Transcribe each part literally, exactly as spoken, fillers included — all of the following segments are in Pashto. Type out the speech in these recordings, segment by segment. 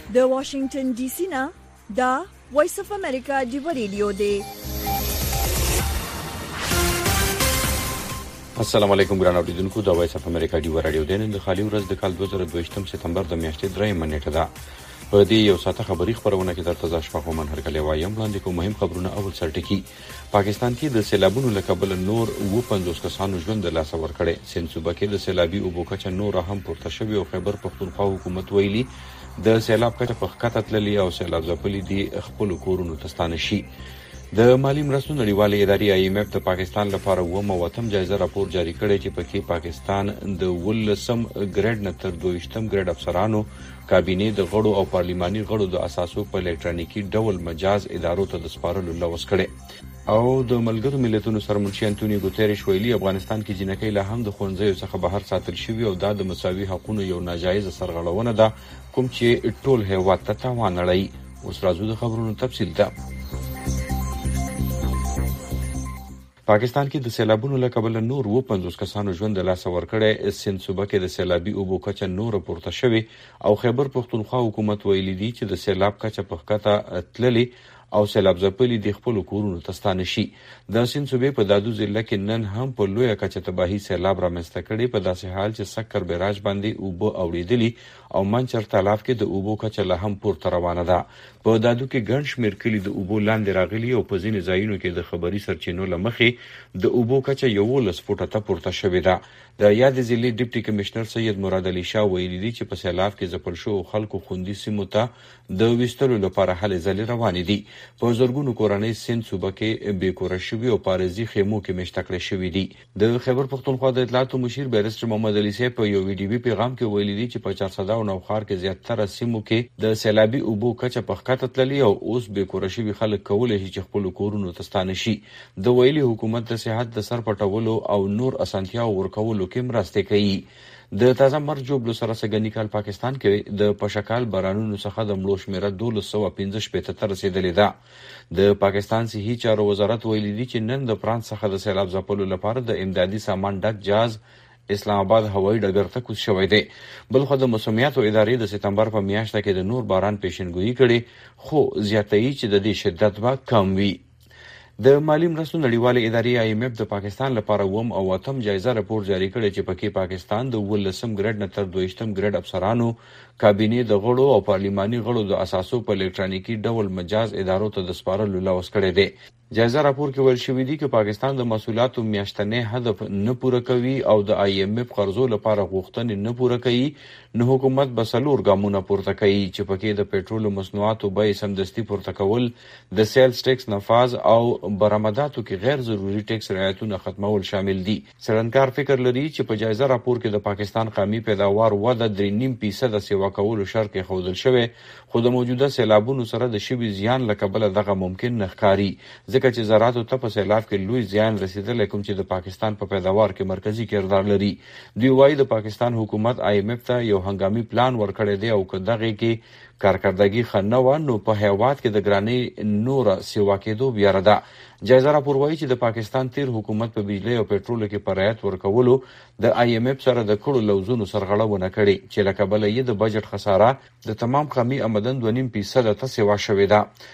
د واشنگټن ډي سي نه دا وایس اف امریکا دی ریډیو دی. السلام علیکم ګران اوریدونکو، د وایس اف امریکا دی رادیو دی نن د خالي ورځ د کال دوه زره دوه یم سپتمبر د میاشتې درېیمه نیټه ده. په دې یو ساعته خبري خبرونه کې درته ځا شپه کومن هرکلی وایم. وړاندې کوم مهم خبرونه. اول سرټکی پاکستان کې د سیلابونو له کبله نور اووه پنځوس کسانو ژوند له لاسه ورکړی. سند صوبه کې د سیلابي اوبو کچه نور هم پورته شوې او خیبر پښتونخوا حکومت ویلي د سیلاب کچه په ښکته تللې او سیلاب ځپلي دي خپلو کورونو ته ستانه شي. د مالی مرستو نړیوالې ادارې آی ایم اف د پاکستان لپاره اووم او اتم جایزه راپور جاری کړی چې پکې پاکستان د ولسم ګریډ نه تر دویشتم ګریډ افسرانو، کابینې د غړو او پارلیماني غړو د اساسو په الکترونیکي ډول مجاز ادارو ته د سپارلو لوس کړي. او د ملګرو ملتونو سرمنشي انټونیو ګوتریش ویلي افغانستان کې جنکۍ لا هم د ښوونځیو څخه بهر ساتل شوي او دا د مساوي حقوقو یو ناجایزه سرغړونه ده کوم چې ټول هیواد ته تاوان اړوي. اوس راځو د خبرونو تفصیل ته. پاکستان کې د سیلابونو له کبله نور اووه پنځوس کسانو ژوند له لاسه ورکړی. سند صوبه کې د سیلابي اوبو کچه نور پورته شوې او خیبر پښتونخوا حکومت ویلي دی چې د سیلاب کچه په ښکته تللې او سیلاب ځپلي د خپلو کورونو ته ستانه شي. د سند صوبې په دادو ضلع کې نن هم په لویه کچه تباهي سیلاب رامنځته کړي، په داسې حال چې سکر بیراج باندې اوبه اوړېدلي او منچر تالاف کې د اوبو کچه لا هم پورته روانه ده. په دادو کې ګڼ شمېر کلي د اوبو لاندې راغلي او په ځینې ځایونو کې د خبري سرچینو له مخې د اوبو کچه یولس فوټه ته پورته شوې ده. د یادې ضلعې ډیپټي کمشنر سید مراد علي شاه ویلي دي چې په سیلاب کې ځپل شوو خلکو خوندي سیمو ته د ویستلو لپاره هلې ځلې روانې دي. په زرګونو کورنۍ سند صوبه کې بې کوره شوي او پاريزي خیمو کې مېشته کړې شوي دي. د خیبر پښتونخوا د اطلاعاتو مشیر بیرسټر محمد علي صاحب په یو ویډیوي پیغام کې ویلي دي چې په چارسده او نوښار کې زیاتره سیمو کې د سیلابي اوبو کچه په ښکته تللې او اوس بې کوره شوي خلک کولی شي چې خپلو کورونو ته ستانه شي. د ویلي حکومت د صحت د سر پټولو او نور اسانتیاو ورکولو کې مرستې کوي. د تازه مرګ جوړلو سره سږني کال پاکستان کې د پشکال بارانونو څخه د مړو شمیره دولس سوه پنځه شپېته ته رسېدلې ده. د پاکستان صحي چارو وزارت ویلي دي چې نن د فرانس څخه د سیلاب ځپلو لپاره د امدادي سامان ډک جهاز اسلام آباد هوایي ډګر ته کوز شوی دی. بلخو د موسمیاتو ادارې د سپتمبر په میاشت کې د نور باران پیشنګویي کړي، خو زیاتوي چې د دې شدت به کم وي. د مالی مرستو نړیوالې ادارې آی ایم اف د پاکستان لپاره اووم او اتم جایزه راپور جاری کړی چې پکې پاکستان د ولسم ګریډ نه تر دویشتم ګریډ افسرانو، کابینې د غړو او پارلیماني غړو د اساسو په الکترونیکي ډول مجاز ادارو ته د سپارلو لوس کړی دی. جایزه راپور کې ویل شوي دي چې پاکستان د محصولاتو میاشتنی هدف نه پوره کوي او د آی ایم اف قرضو لپاره غوښتنې نه پوره کوي، نو حکومت به څلور ګامونه پورته کوي چې پکې د پېټرولو مصنوعاتو بیې سمدستي پورته کول، د سیلز ټیکس نفاذ او برآمداتو کې غیر ضروري ټیکس رعایتونه ختمول شامل دي. څېړنکار فکر لري چې په جایزه راپور کې د پاکستان قومي پیداوار وده درې نیم فیصده سیوا کولو شرط ایښودل شوی، خو د موجوده سیلابونو سره د شوي زیان له کبله دغه ممکن نه ښکاري، ځکه چې زراعتو ته په سیلاب کې لوی زیان رسېدلی کوم چې د پاکستان په پیداوار کې مرکزي کردار لري. دوی وایي د پاکستان حکومت آی ایم اف ته یو هنګامي پلان ورکړی دی او که دغې کې کارکردګي ښه نه وه نو په هیواد کې د ګرانۍ نوره سیوا کېدو بیاره ده. جایزه راپور وایي چې د پاکستان تیر حکومت په بجلۍ او پېټرولو کې په رعایت ورکولو د آی ایم اف سره د کړو لوزونو سرغړونه کړې چې له کبله یې د بجټ خساره د تمام قومي آمدن دوه نیم فیصده ته سیوا شوې ده.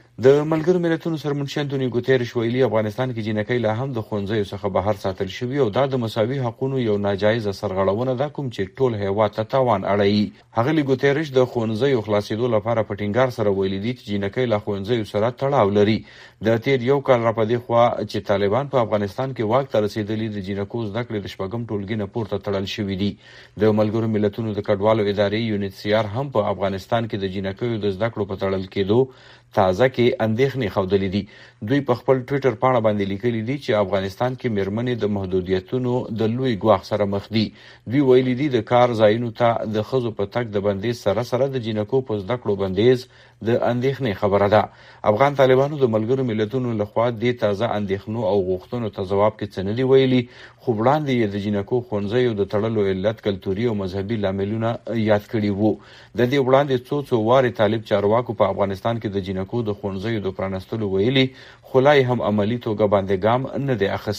د ملګرو ملتونو سرمنشي انټونیو ګوتریش ویلي افغانستان کې جنکۍ لا هم د ښوونځیو څخه بهر ساتل شوي او دا د مساوي حقوقو یو ناجایزه سرغړونه ده کوم چې ټول هیواد ته تاوان اړوي. هغه ګوتریش د ښوونځیو خلاصېدو لپاره په ټینګار سره ویلي دي چې جنکۍ له ښوونځیو سره تړاو لري. د تیر یو کال راپدې خوا چې طالبان په افغانستان کې واک ته رسېدلي د جنکو زده کړې د شپږم ټولګي نه پورته تړل شوي دي. د ملګرو ملتونو د کډوالو ادارې یونیټ سی آر هم په افغانستان کې د جنکیو د زده کړو په تړل کېدو تازه کې اندېښنې ښودلې دي. دوی په خپل ټویټر پاڼه باندې لیکلي دي چې افغانستان کې میرمنې د محدودیتونو د لوی ګواښ سره مخ دي. دوی ویلي دي د کار ځایونو ته د ښځو په تګ د بندیز سره سره د جنکو په زده کړو بندیز د اندېښنې خبره ده. افغان طالبانو د ملګرو ملتونو لخوا دې تازه اندېښنو او غوښتنو ته ځواب کې څه نه دي ویلي، خو وړاندې یې د جنکو ښوونځیو د تړلو علت کلتوري او مذهبي لاملونه یاد کړي وو. د دې وړاندې څو څو وارې طالب چارواکو په افغانستان کې د جنکو د ښوونځیو د پرانستلو ویلي، خو لا هم عملي توګه باندې ګام نه دی اخیستی.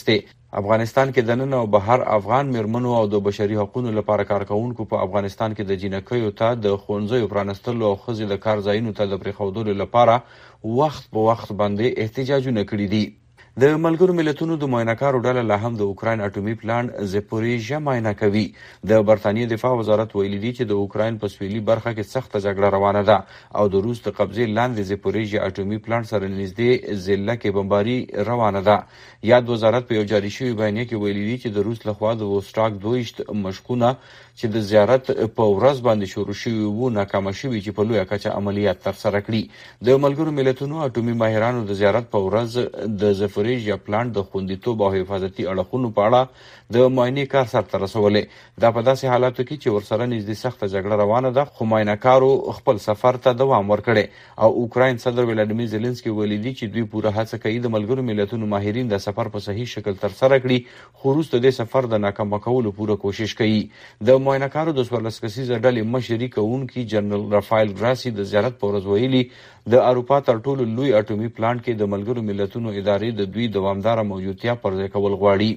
افغانستان کې د نن او بهر افغان میرمنو او د بشري حقوقو لپاره کارکونکو په افغانستان کې د جنکیو ته د ښوونځیو پرانستلو او ښځې د کار ځایونو ته د پرېښودلو لپاره وخت په وخت باندې احتجاجونه کړي دي. د ملګرو ملتونو د معاینهکارو ډله لا هم د اوکراین اټومي پلان زپوریژیا معاینه کوي. د برتانیې دفاع وزارت ویلي دی چې د اوکراین په سویلي برخه کې سخته جګړه روانه ده او د روس د قبضې لاندې زپوریژیا اټومي پلان سره نږدې ضلع کې بمباري روانه ده. یاد وزارت په یو جاري شوي بیانیه کې ویلي دی چې د روس لخوا د وسټاک دویشت مشکونه چې د زیارت په ورځ باندې شروع شوي وو ناکامه شوي چې په لویه کچه عملیات ترسره کړي. د ملګرو ملتونو اټومي ماهرانو د زیارت په ورځ د زپوریژیا پلانټ د خوندیتوب او حفاظتي اړخونو په اړه د معاینې کار سرته رسولی. دا په داسې حالاتو کې چې ورسره نږدې سخته جګړه روانه ده، خو معاینهکارو خپل سفر ته دوام ورکړی او اوکراین صدر ولادیمیر زیلنسکي ویلي دي چې دوی پوره هڅه کوي د ملګرو ملتونو ماهرین د سفر په صحیح شکل ترسره کړي، خو وروسته د سفر د ناکامه کولو پوره کوشش کوي. د معاینهکارو د څوارلس کسیزه ډلې مشري کوونکي جنرال رافایل ګراسي د زیارت په ورځ ویلي د اروپا تر ټولو لوی اټومي پلانټ کې د ملګرو ملتونو ادارې د دوی دوامداره موجودتیا پر ځای کول غواړي.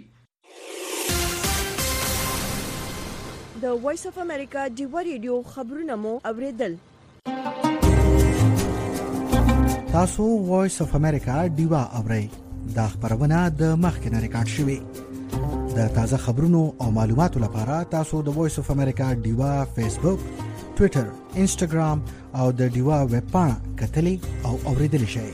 د وایس اف امریکا ډیوا ریډیو خبرونه مو اوریدل. تاسو وایس اف امریکا ډیوا اورئ. دا خبرونه د مخکنه ریکارډ شوې. د تازه خبرونو او معلوماتو لپاره تاسو د وایس اف امریکا ډیوا فیسبوک، ټوئیټر، انسټاګرام او د ډیوا ویب پاڼه کتلی او اوریدلی شئ.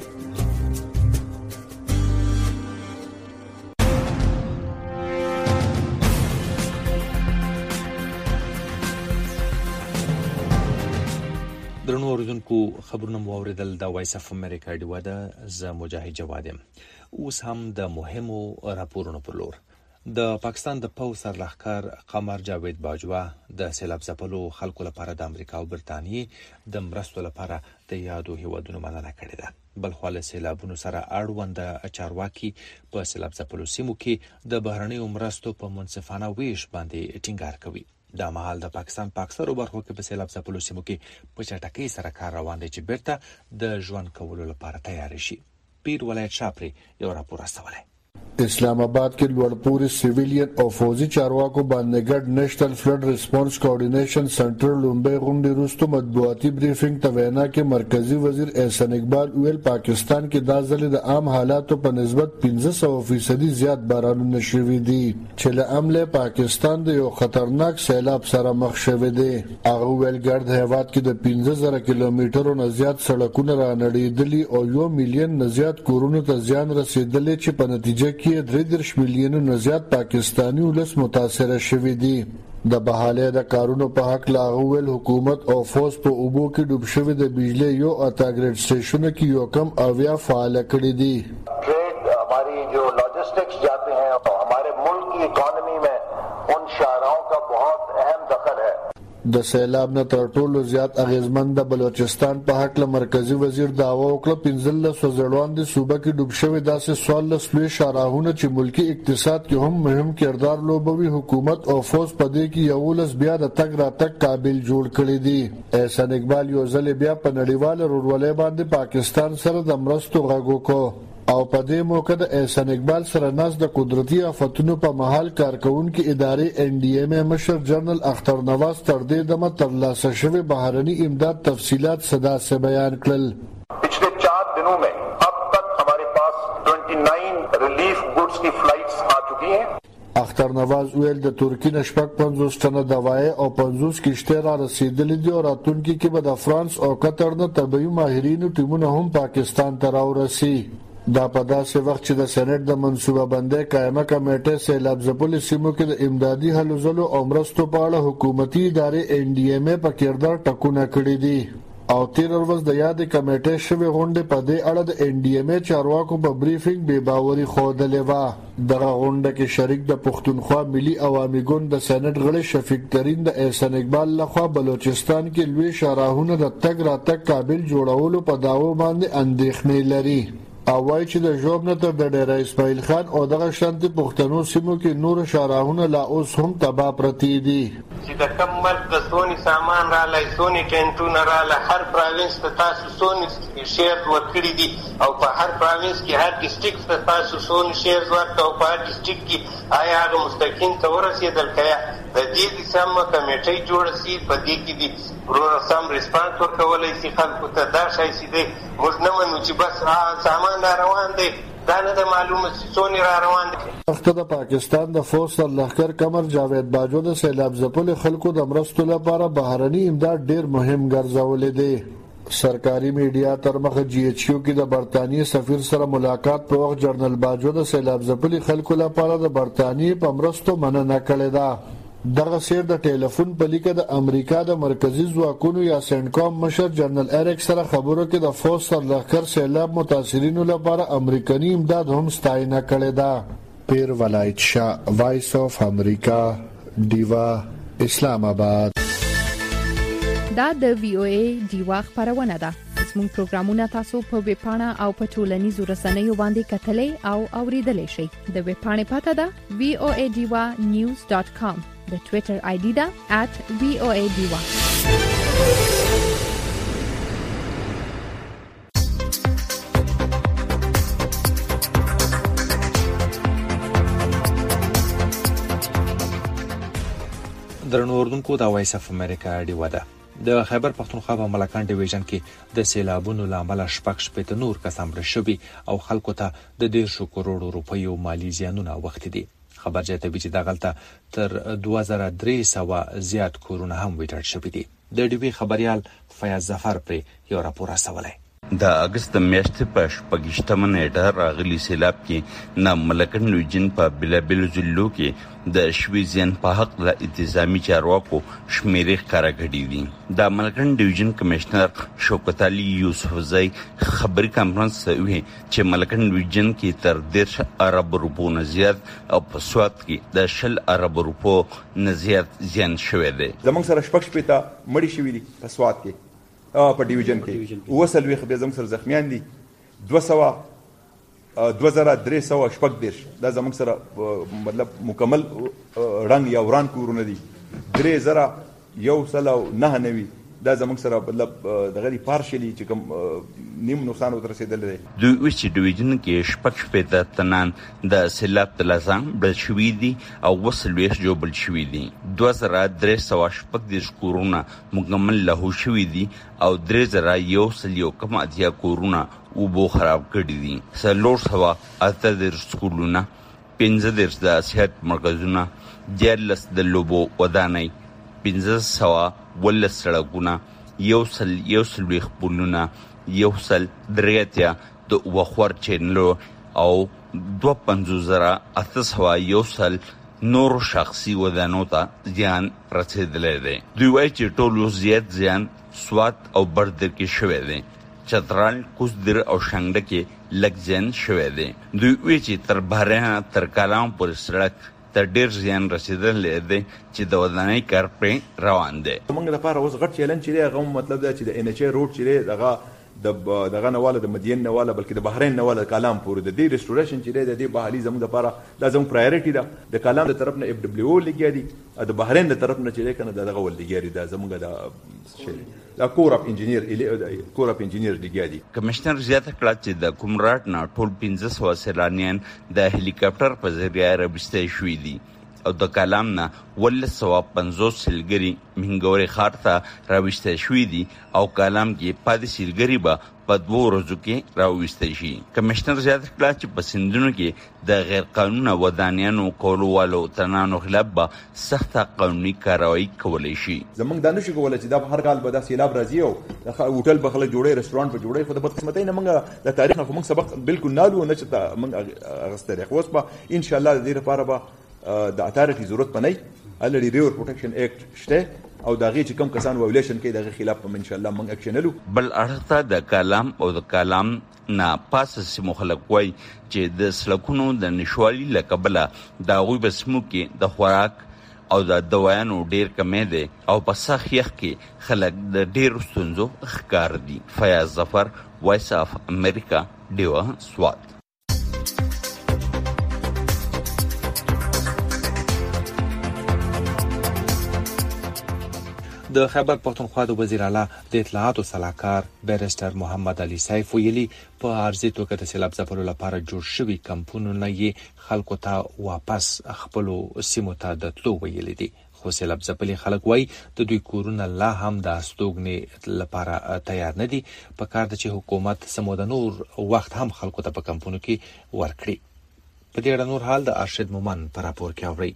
درنو اوریدونکو، خبرونه مو اوریدل. د وایس اف امریکا ډیوا ده. زه مجاهد جواد یم. اوس هم د مهمو راپورونو پر لور. د پاکستان د پوځ سرلښکر قمر جاوید باجوا د سیلاب ځپلو خلکو لپاره د امریکا او برتانیې د مرستو لپاره د یادو هیوادونو مننه کړې ده. بل خو له سیلابونو سره اړوند چارواکي په سیلاب ځپلو سیمو کې د بهرنیو مرستو په منصفانه ویش باندې ټینګار کوي. دا مهال د پاکستان په اکثرو برخو کې په سیلاب ځپلو سیمو کې په چټکۍ سره کار روان دی چې بیرته د ژوند کولو لپاره تیار شي. پیر ولایت شاپري یو راپور استولی. اسلام آباد کې لوړپوړي سیویلین او فوزي چارواکو باندې ګډ نېشنل فلډ ریسپانس کوارډینیشن سنټر لومبۍ غونډې وروسته مطبوعاتي بریفینګ ته وینا کې مرکزی وزیر احسان اقبال ویل پاکستان کې دا ځل د عام حالاتو په نسبت پنځه سوه فیصدي زیات بارانونه شوي دي چې له امله پاکستان د یو خطرناک سیلاب سره مخ شوی دی. هغه ویل ګرد هیواد کې د پنځه زره کیلومترو نه زیات سړکونه رانړېدلي او یو میلیون نه زیات کورونو ته زیان رسېدلی چې په نتیجه کې درې دېرش میلیونو نه زیات پاکستانی ولس متاثره شوي دي. د بحالې د کارونو په حق لا ویل حکومت او فوج په اوبو کې ډوب شوي د بجلی یو اتا ګریډ سټیشنونو کې یو کم اویا فعال کړي دي. ٹریڈ ہماری جو لاجسٹکس جاتے ہیں ہمارے ملک کی اکانومی میں ان شاہراہوں کا بہت اہم دخل ہے. د سیلاب نه تر ټولو زیات اغیزمن د بلوچستان په حق له مرکزی وزیر دعوا وکړه پنځلس وزیروان د صوبه کې ډوب شوی داسې څوارلس لوی شاهراهونه چې ملکی اقتصاد کې هم مهم کردار لوبوي. حکومت او فوج په دې کې یولس بیا د تګ راتګ قابل جوړ کړي دي. احسان اقبال یو ځل بیا په نړیواله ورولۍ باندې پاکستان سره د مرستو غږ وکړ او په دې موقع د احسان اقبال سره ناس د قدرتي آفتونو په محل کارکونکو ادارې ان ډي ایم مشر جنرال اختر نواز تر دې دمه ترلاسه شوی بهرني امداد تفصیلات صدا سے بیان کړل. پچھلے چار دنوں میں اب تک ہمارے پاس उनतीस ریلیف گڈز کی فلائٹس آ چکی ہیں. اختر نواز ویل د ترکی نشپک پنځوس ټنه دوای او پنځوس کشته را رسیدلې دي او راتلونکي کې به د فرانس او قطر نه طبي ماهرینو ټیمونه هم پاکستان ته راورسي. دا په داسې وخت چې د سېنات د منصوبه بندۍ قائمه کمیټه سیلاب ځپلو سیمو کې د امدادي هلو ځلو او مرستو په اړه حکومتي ادارې ان ډي ایم په کردار ټکونه کړي دي او تیر ورځ د یادې کمیټې شوې غونډې په دې اړه د ان ډي ایم چارواکو په بریفینګ بې باوري ښودلې وه. دغه غونډه کې شریک د پښتونخوا ملي عوامي ګوند د سېنات غړي شفیق ترین د احسان اقبال لخوا بلوچستان کې لوی شاهراهونه د تګ راتګ قابل جوړولو په داوا باندې اندېښنې لري. او وايي چې د ژوب نه تر د ډېر اسماعیل خان او دغه شانتي پښتنو سیمو کې نور شاراهونه لا اوس هم تباہ پرتی دي چې د کم ملک د سونی سامان را لای سونی ټینټونه را لای هر پروینس ته تاسو سونی شیر ورکړي دي او په هر پروینس کې هر ډیسټریکټ ته تاسو سونی شیر ورکړي او په هر ډیسټریکټ کې آیا هغه مستقیم ته ورسېدل کیا د دې د سم کمیټې جوړ شي په دې کې دي ورور سم ریسپانس ورکولای شي خلکو ته دا شای شي دي موږ نه منو چې بس سامان روان دی دا نه د معلومه سونی را روان دي. وخت د پاکستان د فوج سر لښکر قمر جاوید باجو د سیلاب ځپلو خلکو د مرستو لپاره بهرني امداد ډیر مهم ګرځولې دی. سرکاري میډیا تر مخه جی ایچ یو کې د برتانیې سفیر سره ملاقات په وخت جنرال باجو د سیلاب ځپلو خلکو لپاره د برتانیې په مرستو مننه کړې ده. دغه سیر د ټلیفون په لیکه د امریکا د مرکزی ځواکونو یا سنټکام مشر جنرال اریک سره خبرو کې د فوج سر لښکر سیلاب متاثرینو لپاره امریکایي امداد هم ستاینه کړې ده. پیر ولایت شاه، وایس اف امریکا، دیوا، اسلام آباد. دا د وی او ای دیوا خبرونه ده. زموږ پروګرامونه تاسو په ویب پاڼه او په ټولنیزو رسنیو باندې کتلې او اوریدلې شئ. د ویب پاڼې پته ده وی او ای دیوا نیوز ډاټ کام. د ټوئیټر آی ډي ده ات وی او ای دیوا. درنو اوردونکو دا وایس اف امریکا ډیوا ده. د خیبر پختونخوا په ملکان ډیویژن کې د سیلابونو لامل شپږ شپږ نور کسان مړه شوي او خلکو ته د ډیر شو کروڑو روپیو مالی زیانونه وخت دي. خبر جاتوي چې دا غلطه تر دوه زره درې سوه زیات کورونه هم ویټړ شوي دي. د ډیوی خبريال فیاض ظفر پر یو راپور راسولای. د اگست میاشتې په شپږشتمه نیټه راغلي سیلاب کې نه ملکن ډیویژن په بلابل ضلعو کې د شوي زیان په حق د انتظامی چارواکو شمیرې ښکاره کړي دي. د ملکن ډیویژن کمشنر شوکت علي یوسفزئی خبري کانفرنس وی چې ملکن ډیویژن کې تر دېرش ارب روپو نه زیات او په سوات کې د شل ارب روپو نه زیات زیان شوی دی. زموږ سره شپږ شپېته مړي شوي دي په سوات کې په ډیویژن کې، اووه څلوېښت بیا زموږ سره زخمیان دي، دوه سوه دوه زره درې سوه شپږ دېرش دا زموږ سره مطلب مکمل رنګ یا وران کورونه دي، درې زره یو سل او نهه نوي دا زموږ سره مطلب دغه دی پارشلی چې کوم نیم نقصان ورته رسېدلی دی. دوی اوس چې ډیویژن کې شپږ شپېته تنان د سیلاب د لاسه مړه شوي دي او اووه څلوېښت ژوبل شوي دي. دوه زره درې سوه شپږ دېرش کورونه مکمل لاهو شوي دي او درې زره یو سل یو کم اتیا کورونه اوبو خراب کړي دي. څلور سوه اته دېرش سکولونه، پنځه دېرش د صحت مرکزونه، دیارلس د لوبو ودانۍ، پنځه سوه ولس سړکونه، یو سل یو څلوېښت پلونه، یو سل درې اتیا د وخور چینلو او دوه پنځوس زره اته سوه یو سل نورو شخصي ودانو ته زیان رسېدلی دی. دوی وایي چې ټولو زیات زیان سوات او بردر کې شوی دی. چترال، کوزدر او شانګله کې لږ زیان شوی دی. دوی وایي چې تر بهرنه تر کالام پورې سړک تر ډېر زیان رسېدلی دی چې د ودانۍ کار پرې روان دی. زموږ لپاره اوس غټ چیلنج چې دی هغه مطلب دا چې د ان ایچ اي روډ چې دی دغه د دغه نه واله د مدین نه واله بلکې د بحرین نه واله کالام پورې د دې ریسټوریشن چې دی د دې بحالي زموږ لپاره دا زموږ پرایورټي ده. د کالام د طرف نه اف ډبلیو او لګیا دي، د بحرین د طرف نه چې دی کنه دغه ول لګیا دي، دا زموږ د دا کور اف انجینیر کور اف انجینیر لګیا دي. کمشنر زیاته کړه چې د کومراټ نه ټول پنځه سوه سیلانیان د هلیکاپټر په ذریعه راویستی شوي دي او د کالام نه ولس سوه پنځوس سیلګري مهنګورې ښار ته راویستی شوي دي او کالام کې پاتې سیلګري به په دوو ورځو کې راویستی شي. کمشنر زیاته کړه چې په سیندونو کې د غیر قانونه ودانیانو کولو والو تنانو خلاف به سخته قانوني کاروایي کولی شي. زموږ دا نشو کولی چې دا هر کال به دا سیلاب راځي او هوټل به خلک جوړوي، رسټورانټ به جوړوي، خو د بدقسمتۍ نه موږ د تاریخ نه خو موږ سبق بالکل نالو نه چې موږ اخیستی دی. خو اوس به انشاءالله د دې لپاره به د اتارټي ضرورت پنه الریډي ریور پروټیکشن ایکټ شته او دا غي چې کوم کسان وایلیشن کوي دغه خلاف هم ان شاء الله موږ اکشن لرو. بل اړخته د کلام او د کلام نه پاسه سیمو خلک وای چې د سلکونو د نشوالي لکبله د غوي بسمو کې د خوراک او د دوايانو ډیر کمې دي او په سخیخ کې خلک د ډیر ستونزو ښکار دي. فیاض ظفر، وایس اف امریکا، ډیوه سوات. د خیبر پښتونخوا د وزیر اعلی د اطلاعاتو صلاحکار بیرسټر محمد علي سیف ویلي په عارضي توګه د سیلاب ځپلو لپاره جوړ شوي کمپونونه یې خلکو ته واپس خپلو سیمو ته د تلو ویلي دي. خو سیلاب ځپلي خلک وایي د دوی کورونه لا هم د استوګنې لپاره تیار نه دي. په کار ده چې حکومت سموده نور وخت هم خلکو ته په کمپونو کې ورکړي. په دې اړه نور حال د ارشد مومن په راپور کې اورئ.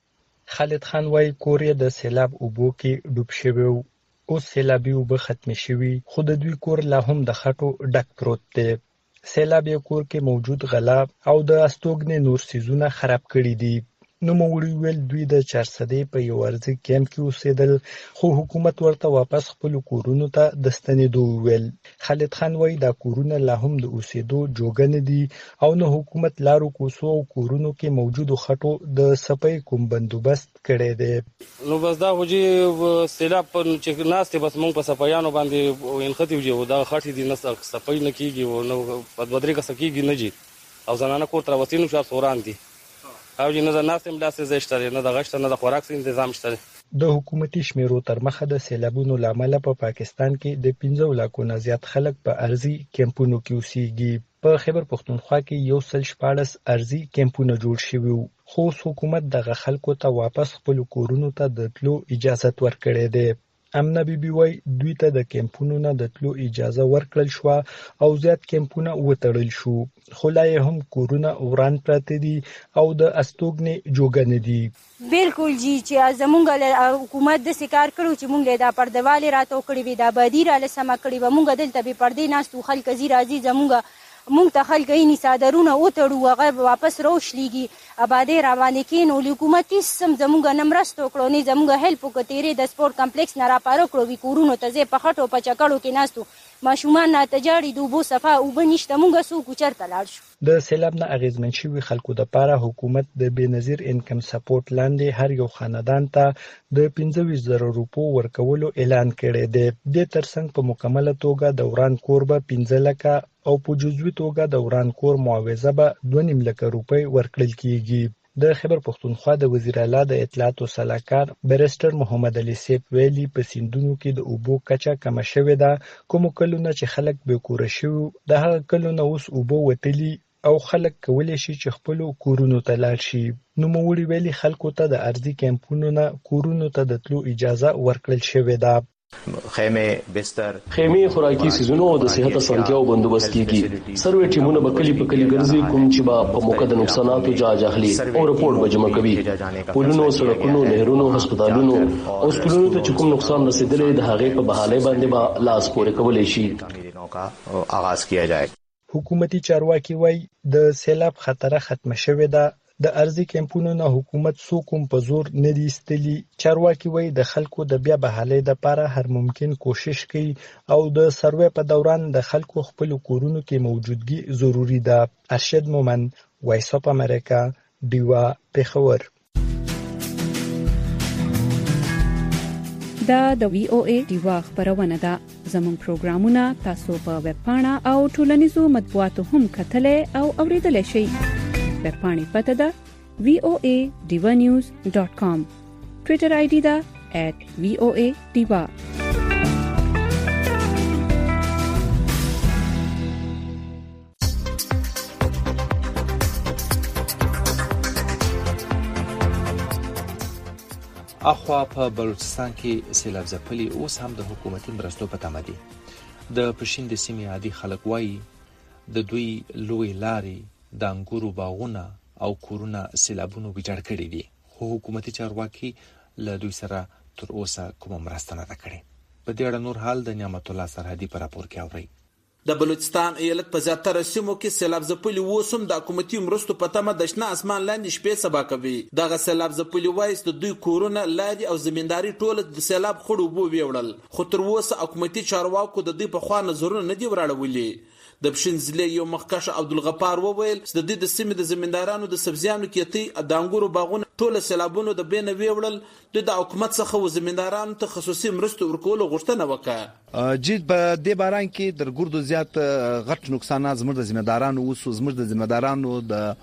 خالد خان وای کور یې د سیلاب اوبو کې ډوب شوی و. اوس سیلابي اوبه ختمې شوي خو د دوی کور لا هم د خټو ډک پروت دی. سیلاب یې کور کې موجود غلا او د استوګنې نور سیزونه خراب کړي دي. نوموړي ویل دوی د چارسدې په یو ارزي کیمپ کې اوسېدل خو حکومت ورته واپس خپل کورونو ته د ستنېدو ویل. خالد خان وای دا کورونه لا هم د اوسېدو جوګه نه دي او نه حکومت لارو کوڅو او کورونو کې موجودو خټو د صفای کوم بندوبست کړی دی. نو بس دا وجه سیلاب په چې ناستې بس مونږ په صفایانو باندې انختی وجه دا خټې دي نه صفای نه کیږي نو په بدري کا سکیږي نه جي او زنانه کور تر وسینو شار سوران دي او نه د ناستم داسې زشتره نه د غشت نه د خوراک تنظیم شته. د حکومتي شمیرو تر مخه د سیلابونو لامل په پاکستان کې د پنځه لکو نه زیات خلک په ارزي کیمپونو کې اوسېږي. په خیبر پښتونخوا کې یو سل شپاړس ارزي کیمپونه جوړ شوي خو حکومت دغه خلکو ته واپس خپل کورونو ته د تلو اجازه ورکړې ده. امنه بیبي وای دوی ته د کیمپونو نه د تلو اجازه ورکړل شو او زیات کیمپونه وتړل شو خو لا هم کورونه وران پراته دي او د استوګنې جوګه نه دي. بالکل جی چې زمونږ حکومت د سکار کړو چې مونږ له دا پردوالي راتو کړی وي دا بدی را لسمه کړی و مونږ دلته به پردې ناستو خلک زی راځي زمونږ مونږ ته خلک یې صادرونه وتړو هغه واپس روشلېږي آبادی روانې کینو حکومتي سم زمونږ نمرستو کړو نه زمونږ هیلپ وکړي د سپورت کمپلیکس نه را پاره کړو وی کورونو ته زه په خټو په چکړو کې ناستو ماشومان نه تجاري دوبو صفه او بنشته مونږ سو کوچر تلاړ شو. د سیلاب نه اغیزمن شوي خلکو د پاره حکومت د بنظیر انکم سپورت لاندې هر یو خاندان ته د پنځه ویشت زره روپو ورکولو اعلان کړی دی. د ترڅنګ په مکمله توګه د وران کور به پنځه لکه او په جزوي توګه د وران کور معاوضه به دوه نیم لکه روپۍ ورکړل کیږي. د خیبر پښتونخوا د وزیر اعلی د اطلاعاتو صلاحکار بیرسټر محمد علي سیف ویلي په سیندونو کې د اوبو کچه کمه شوې ده. کوم کلونه چې خلک به کور شوي د هغه کلونه اوس اوبو وتلي او خلک کولی شي چې خپل کورونو ته لاړ شي. نوموړي ویلي خلکو ته د ارضي کیمپونو نه کورونو ته د تلو اجازه ورکړل شوې ده. خیمه بستر خیمه خوراکي سيزونو او د صحت اسانتیاو بندوبست کیږي. سروې ټیمونه به کلی په کلی ګرځي کوم چې به په موقع د نقصاناتو جاج اخلي او رپورټ به جمع کوي. پولونو سړکونو نهرونو هسپتالونو او سکولونو ته چې کوم نقصان رسیدلی د هغې په بحاله باندې به لاس پورې کولی شي آغاز کیا جائے. حکومتي چارواکي وای د سیلاب خطر ختم شوه ده. د ارضي کیمپونو نه حکومت سو کوم په زور نه دی استلی. چارواکي وای د خلکو د بیا بحالې د لپاره هر ممکن کوشش کوي او د سروې په دوران د خلکو خپل کورونو کې موجودګي ضروری ده. ارشد مومن، وایس اف امریکا، ډیوا پېښور. دا د وی او ای ډیوا خبرونه ده. زموږ پروګرامونه تاسو په ویب پاڼه او ټولنیزو مطبوعاتو هم کتلای او اوریدلای شئ. ویب پاڼې پته ده وی او ای ډیوا نیوز ډاٹ کام. ټویټر آی ډي ده ایٹ وی او ای ډیوا. اخوا په بلوچستان کې سیلاب ځپلي اوس هم د حکومتي مرستو په تمه دي. د پښین د سیمې عادي خلک وایي د دوی لوی لارې د انګورو باغونه او کورونه سیلابونو ویجاړ کړي دي خو حکومتي چارواکي له دوی سره تر اوسه کومه مرسته نه ده کړې. په دې اړه نور حال د نعمت الله سرحدي په راپور کې اورئ. د بلوچستان ایالت په زیاتره سیمو کې سیلاب ځپلي اوس هم د حکومتي مرستو په تمه د شنه اسمان لاندې شپې سبا کوي. دغه سیلاب ځپلي وایي د دوی کورونه لارې او زمینداري ټوله د سیلاب خړو اوبو ویوړل خو تر اوسه حکومتي چارواکو د دوی په خوا نظرونه نه دي وراړولي. د پښین ضلع یو مخکښ عبدالغفار وویل چې د دې د سیمې د زمیندارانو د سبزیانو کېتی د انګورو باغونه ټوله سیلابونو د بینه ویوړل. د حکومت څخه و زمیندارانو ته خصوصي مرستو ورکولو غوښتنه وکړه. جید په دې باران کې در ګردو زیات غټ نقصانات زموږ د ذمہدارانو اوس زموږ د ذمہدارانو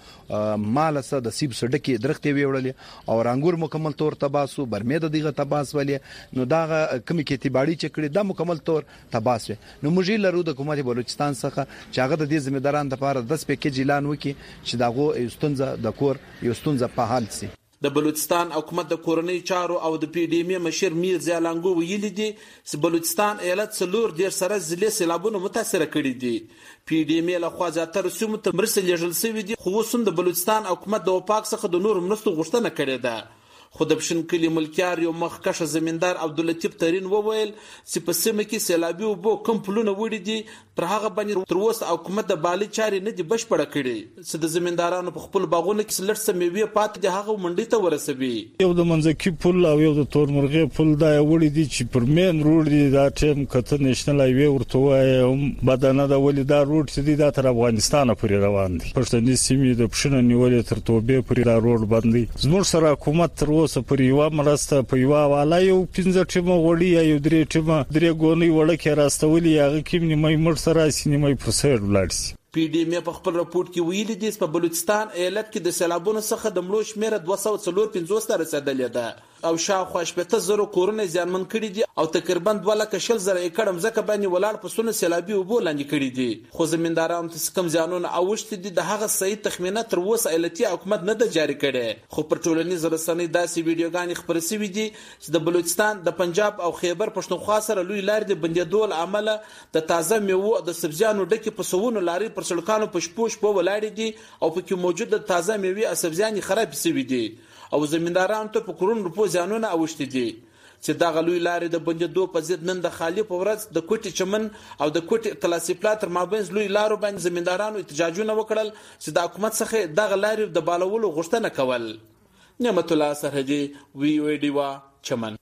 د مال سره د سیب سړکې درختې ویوړلې او رنګور مکمل تور تباسو برمه د دغه تباس ولې نو دا کمی کې تیباړي چکړي دا مکمل تور تباس نو موږ لرو د حکومت بلوچستان څخه چې هغه د دې ذمہدارانو لپاره د سپیکیج اعلان وکړي چې داغه یوستونزه د کور یوستونزه په حال سي. د بلوچستان حکومت د کورنۍ چارو او د پی ډی ایم مشر میر زیالانګو ویلي دي چې بلوچستان ایالت څلور ډیر سره ځلې سیلابونو متاثر کړي دي. پی ډی ایم له خوا زیاتره سیمو ته مرستې لیږل شوې دي خو اوس هم د بلوچستان حکومت د وپاک څخه د نور مرستو غوښتنه کړې ده. خو د بشن کلی ملکیار یو مخکشه زمیندار عبداللطیف ترین وویل چې په سیمه کې سیلابي اوبو کم پلونه وړي دي پر هغه باندې تر اوسه حکومت د بالي چاري نه دي بشپړه کړي چې د زمیندارانو په خپل باغونو کې لړ سموي پات دي هغه منډي ته ورسوي. یو د منځکي پل او یو د تورمرغه پل دا وړي دي چې پر مین روډ دي دا ټیم کته نېشنل هایوي ورته وایي بدنه دا ولې دا روډ چې دي دا تر افغانستان پورې روان دي پښتني سیمې د پښنه نیولې تر توبې پورې دا روډ باندې زموږ سره حکومت تر اوسه پر یو مرسته په یو والا یو پنځه ټیمه وړي یو درې ټیمه درې ګونی وړه کې راستولي هغه کې نیمه مر سره سینمای په سر ولاړسي. پی ډی ایم په خپل راپورټ کې ویلي دي چې په بلوچستان ایالت کې د سیلابونو څخه د مړو شمېر دوه سوه څلور پنځوس ته رسیدلې ده او شاوخوا شپږ زره کورونه زیانمن کړي دي او تقریبا دوه لکه شل زره ایکړ ځمکه باندې ولاړ پسونه سیلابي اوبو لاندې کړي دي. خو زمیندارانو ته کم زیانونه اوښتي دي د هغه صحیح تخمینه تر اوسه ایالتي حکومت نه ده جاري کړي. خو پر ټولنیز رسنۍ داسې ویډیوګانې خپرې شوي دي چې د بلوچستان د پنجاب او خیبر پښتونخوا سره لوی لارې د بندېدو له امله د تازه میوو د سبزیانو ډکې په سوونو لارې پر سړکانو په شپو شپو ولاړې دي او پکې موجود د تازه میوې او سبزیانې خراب شوي دي او زمیندارانو ته په کرون روپو زیانونه اوښتي دي چې دا غلوی لارې د بندېدو په ضد نن د خالی په ورځ د کوټي چمن او د کوټي کلاسي پلاتر مابین لوی لارو باندې زمیندارانو احتجاجونه وکړل چې د حکومت څخه د غلارې د بالولو غوښتنه کول. نعمت الله سرحدي وی او ډیوا چمن.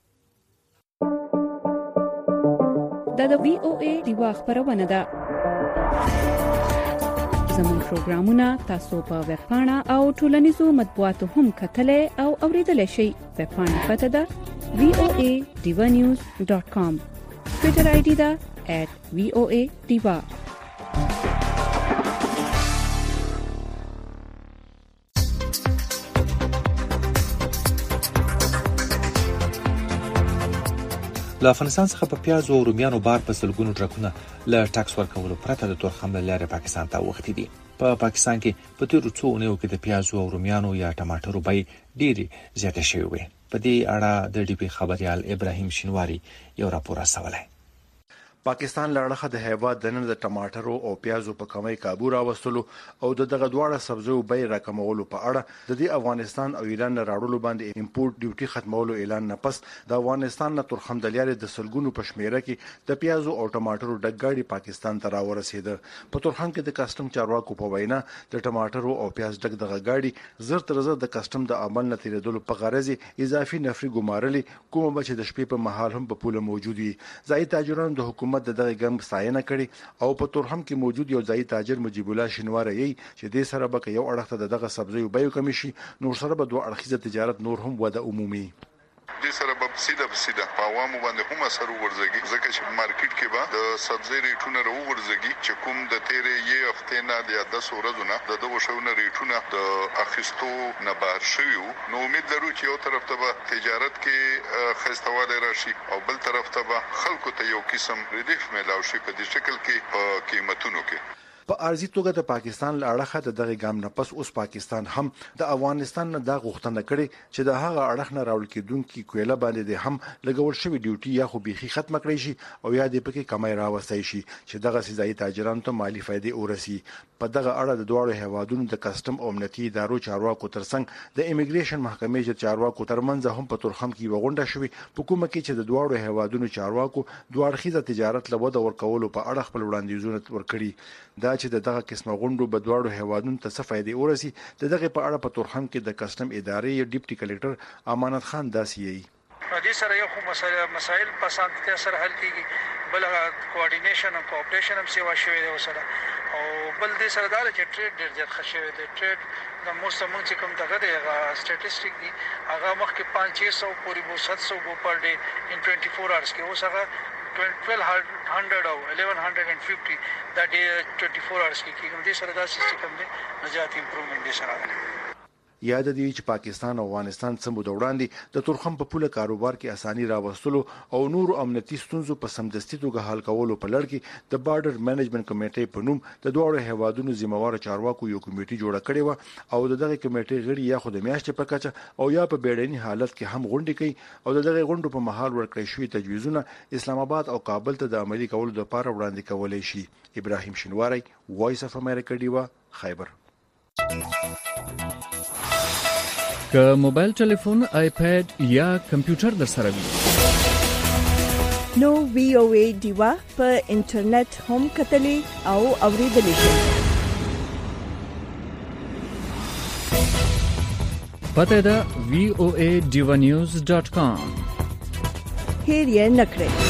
دا د وی او ای ډیوا خبرونه ده. زموږ پروګرامونه تاسو په ویب پاڼه او ټولنیزو مطبوعاتو هم کتلای او اوریدلای شئ. ویب پاڼه پته ده وی او ای ډیوا نیوز ډاٹ کام. ټویټر آی ډی ده ایټ وی او ای ډیوا. له افغانستان څخه په پیازو او رومیانو بار په سلګونو ټرکونه له ټاکس ورکولو پرته د تورخم له لارې پاکستان ته وختي دي. په پاکستان کې په تیرو څو اونیو کې د پیازو او رومیانو یا ټماټرو بیې ډېرې زیاتې شوې وې. په دې اړه د ډي پی خبريال ابراهیم شینواری یو راپور راوړی. پاکستان لړخه د هیواد د نن د ټماټرو او پیازو په کمۍ کابو راوستلو او د دغه دواړه سبزیو بیې راکمولو په اړه د دې افغانستان او ایران راړولو باندې امپورټ ډیوټي ختمولو اعلان نه پس د افغانستان نه تورخم د لارې د سلګونو په شمیره کې د پیازو او ټماټرو ډګاړي پاکستان ته راورسېده. په تورخم کې د کسٹم چارواکو په وینا د ټماټرو او پیاز ډګ دغه گاډي زر تر زر د کسٹم د عمل نه تیرېدلو په غرض اضافي نفري ګمارلي کومه بچ د شپې په محل هم په پوله موجود وي. ځای تاجرانو د حکومت د دغه ګم ستاینه کړي او په تورخم کې موجود یو ځای تاجر مجيب الله شینواری یې چې د سره به یو اړخ ته دغه سبزی بیو کمی شي نور سره به دوه اړخیزه تجارت نور هم وده عمومي. د سره په سیده په سیده په عوامو باندې هم اثر ورځي ځکه چې مارکیټ کې به د سبزی ریټونه راو ورځي چې کوم د تیرې یې هفته نه د دس ورځې نه د دوه شونه ریټونه د اخیستو نه بهر شوی نو امید لرو چې یو طرف ته به تجارت کې خستواله راشي او بل طرف ته به خلکو ته یو قسم ریلیف ملاوي شي په دې شکل کې په قیمتونو کې. په ارزي توګه د پاکستان لړخه د دغه ګام نه پس اوس پاکستان هم د افغانستان نه د غوښتنه کړي چې د هغه اړخ نه راول کېدونکو کویله باندې د هم لګول شوی ډیوټي یا خو بيخي ختم کړی شي او یا د پکې کمای راوستای شي چې دغه سزای تاجرانو ته مالی فائدې ورسي. په دغه اړه د دوه هیوادونو د کسٹم او امنیتي ادارو چارواکو ترڅنګ د امیګریشن محکمې چې چارواکو ترمنځ هم په تورخم کې وغونډه شوې په کومه کې چې د دوه هیوادونو چارواکو دوه اړخیزه تجارت لوده ورکولو په اړه خپل وړاندیزونه ورکړي. دا چې د دغه قسمه غونډو په دوه هیوادونو ته څه فائدې ورسي د دغه په اړه په تورخم کې د کسٹم ادارې ډیپټي کلیکټر امانت خان داسي دې سره یو خو مسایل په سانتیا سره حل کیږي بل کوارډینیشن او کوآپریشن هم سیوا شوی دی سره او بل دې سره دا چې ټریډ ډېر زیات خښوي دی ټریډ د موسمون چې کوم دغه دی هغه سټټیسټیک دی هغه مخکې پانچ سو پورې وو سات سو وو پر ډے ان چوبیس اورز کې اوس هغه twelve hundred او eleven fifty دا ډېر twenty-four hours کې کېږي. دې سره دا سیستم دی نجات امپروومنت دې سره راغلی. یاد دی چې پاکستان او افغانستان سمو د وړاندې د تورخم په پوله کاروبار کې اساني راوستلو او نور امنیتي ستونزو په سمدستي توګه حل کولو په لړ کې د بارډر مینجمنت کمیټې په نوم د دوه هیوادونو ذمہوار چارواکو یو کمیټي جوړه کړې و او دغه کمیټې غړي یا خو د میاشتې په کچه او یا په بیړني حالت کې هم غونډې کوي او دغه غونډو په مهال ورکړی شوی تجویزونه اسلام آباد او کابل ته د عملي کولو لپاره وړاندې کولای شي. ابراهیم شینواری، وایس اف امریکا، ډیوا، خیبر. که موبایل ټلیفون، آیپاد یا کمپیوټر در سره وي نو وی او ای ډیوا په انټرنیټ هم کتلی او اوریدلی شئ. پته ده وی او ای ډیوا نیوز ډاٹ کام. هیر یې نکړئ.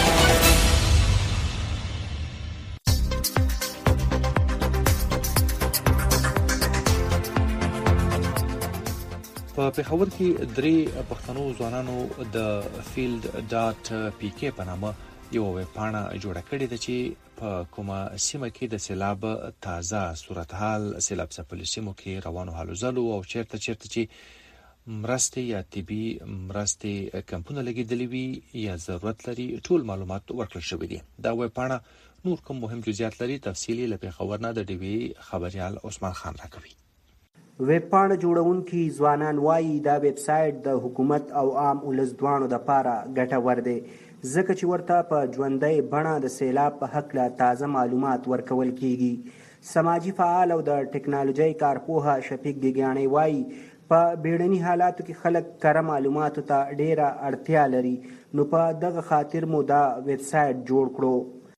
په پېښور کې درې پښتنو ځوانانو د فیلډ ډاټ پی کې په نامه یو ویب پاڼه جوړه کړې ده چې په کومه سیمه کې د سیلاب تازه صورتحال، سیلاب ځپلو سیمو کې روانو هلو ځلو او چیرته چیرته چې مرستې یا طبي مرستې کمپونه لګېدلې وي یا ضرورت لري ټول معلومات ورکړل شوي دي. دا ویب پاڼه نور کوم مهم جزئیات لري تفصیلي له پېښور نه د ډي وي خبريال عثمان خان راکوي. ویب پاڼه جوړونکي ځوانان وایي دا ویب سایټ د حکومت او عام ولس دواړو لپاره ګټور دی ځکه چې ورته په ژوندۍ بڼه د سیلاب په هکله تازه معلومات ورکول کیږي. سماجي فعال او د ټکنالوژۍ کارپوهه شفیق ګیګیانی وایي په بیړني حالاتو کې خلک کره معلوماتو ته ډیره اړتیا لري نو په دغه خاطر مو دا ویب سایټ جوړ کړو.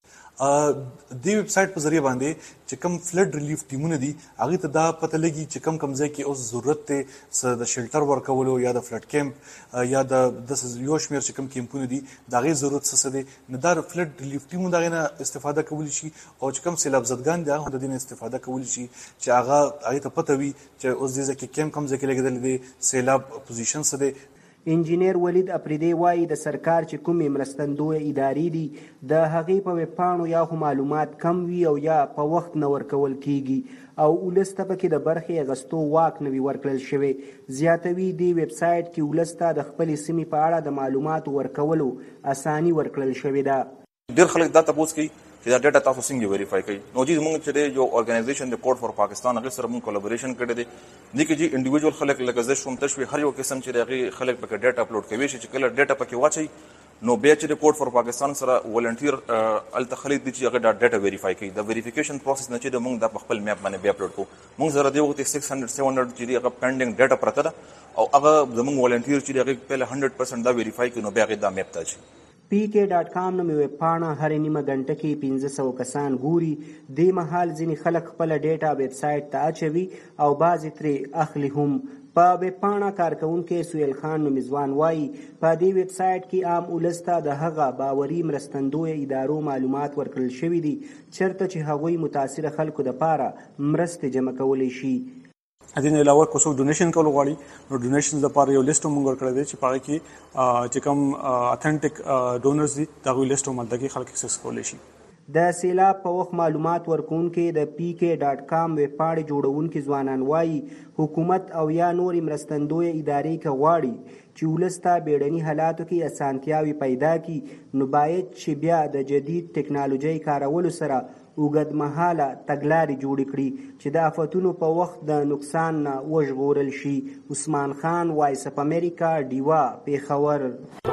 د ویب سایټ په ذریعہ باندې چې کوم فلډ ریلیف ټیمونه دي هغه ته دا پته لګي چې کوم کوم ځای کې اوس ضرورت ته د شیلټر ورکولو یا د فلډ کیمپ یا د یو شمیر چې کوم کیمپونه دي دا غي ضرورت څه دي نو دا فلډ ریلیف ټیمونه دا نه استفاده کولی شي او چې کوم سیلاب زدگان دي هغه د دې استفاده کولی شي چې هغه هغه ته پته وي چې اوس دې ځکه کیمپ کوم ځای کې لګیدل دي سیلاب پوزیشن څه دی. انجینیر ولید اپریدی وایي د سرکار چې کومې مرستندوی ادارې دي د هغې په ویب پاڼو یا خو معلومات کم وي او یا په وخت نه ورکول کیږي او ولس ته پکې د برخې اخیستو واک نه وي ورکړل شوی. زیاتوي دې ویب سایټ کې ولس ته د خپلې سیمې په اړه د معلوماتو ورکولو اساني ورکړل شوې ده. ډېر خلک دا تپوس کوي چې دا ډیټا تاسو څنګه ویریفای کوي. نو چې موږ چې یو ارګنایزیشن د کوډ فور پاکستان هغه سره موږ کولیبریشن کړی دی د کې چې انډیویډوال خلک لکه زه شوم تشوي هر یو قسم چې هغه خلک پکې ډیټا اپلوډ کوي چې کله ډیټا پکې واچي نو بیا چې کوډ فور پاکستان سره ولنټیر ال تخلیق دي چې هغه ډیټا ویریفای کوي. د ویریفیکیشن پروسس نه چې موږ د خپل میپ باندې بیا اپلوډ کوو. موږ سره دی وخت six hundred seven hundred چې هغه پینډینګ ډیټا پرته ده او هغه زموږ ولنټیر چې هغه په one hundred percent دا ویریفای کوي نو بیا هغه دا میپ ته شي. پی کې ډاټ کام نومې ویب پاڼه هرې نیمه غنټه کې پنځه سوه کسان ګوري. دې مهال ځینې خلک خپله ډیټا ویب سایټ ته اچوي او بعضې ترې اخلي هم. په ویب پاڼه کارکوونکی سهیل خان نومې ځوان وایي په دې ویب سایټ کې عام ولس ته د هغه باوري مرستندویه ادارو معلومات ورکړل شوي دي چېرته چې هغوی متاثره خلکو دپاره مرستې جمع کولی شي. دین علاوه کو څوک ډونیشن کول غواړي نو ډونیشنز لپاره یو لیست موږ ورکړی دی چې پاره کې چې کوم اتھنټیک ډونرز دي دا یو لیست هم دغه خلک اکسس کولی شي. د سیلاب په وخت معلومات ورکوونکي د پی کې ډاټ کام ویب پاڼې جوړونکي ځوانان وایي حکومت او یا نورې مرستندویه ادارې که غواړي چې ولس ته بیړني حالاتو کې اسانتیاوې پیدا کړي نو باید چې بیا د جدید ټکنالوژۍ کارولو سره اوږدمهاله تګلارې جوړې کړي چې د آفتونو په وخت د نقصان نه وژغورل شي. عثمان خان، وایس اف امریکا، ډیوا، پېښور.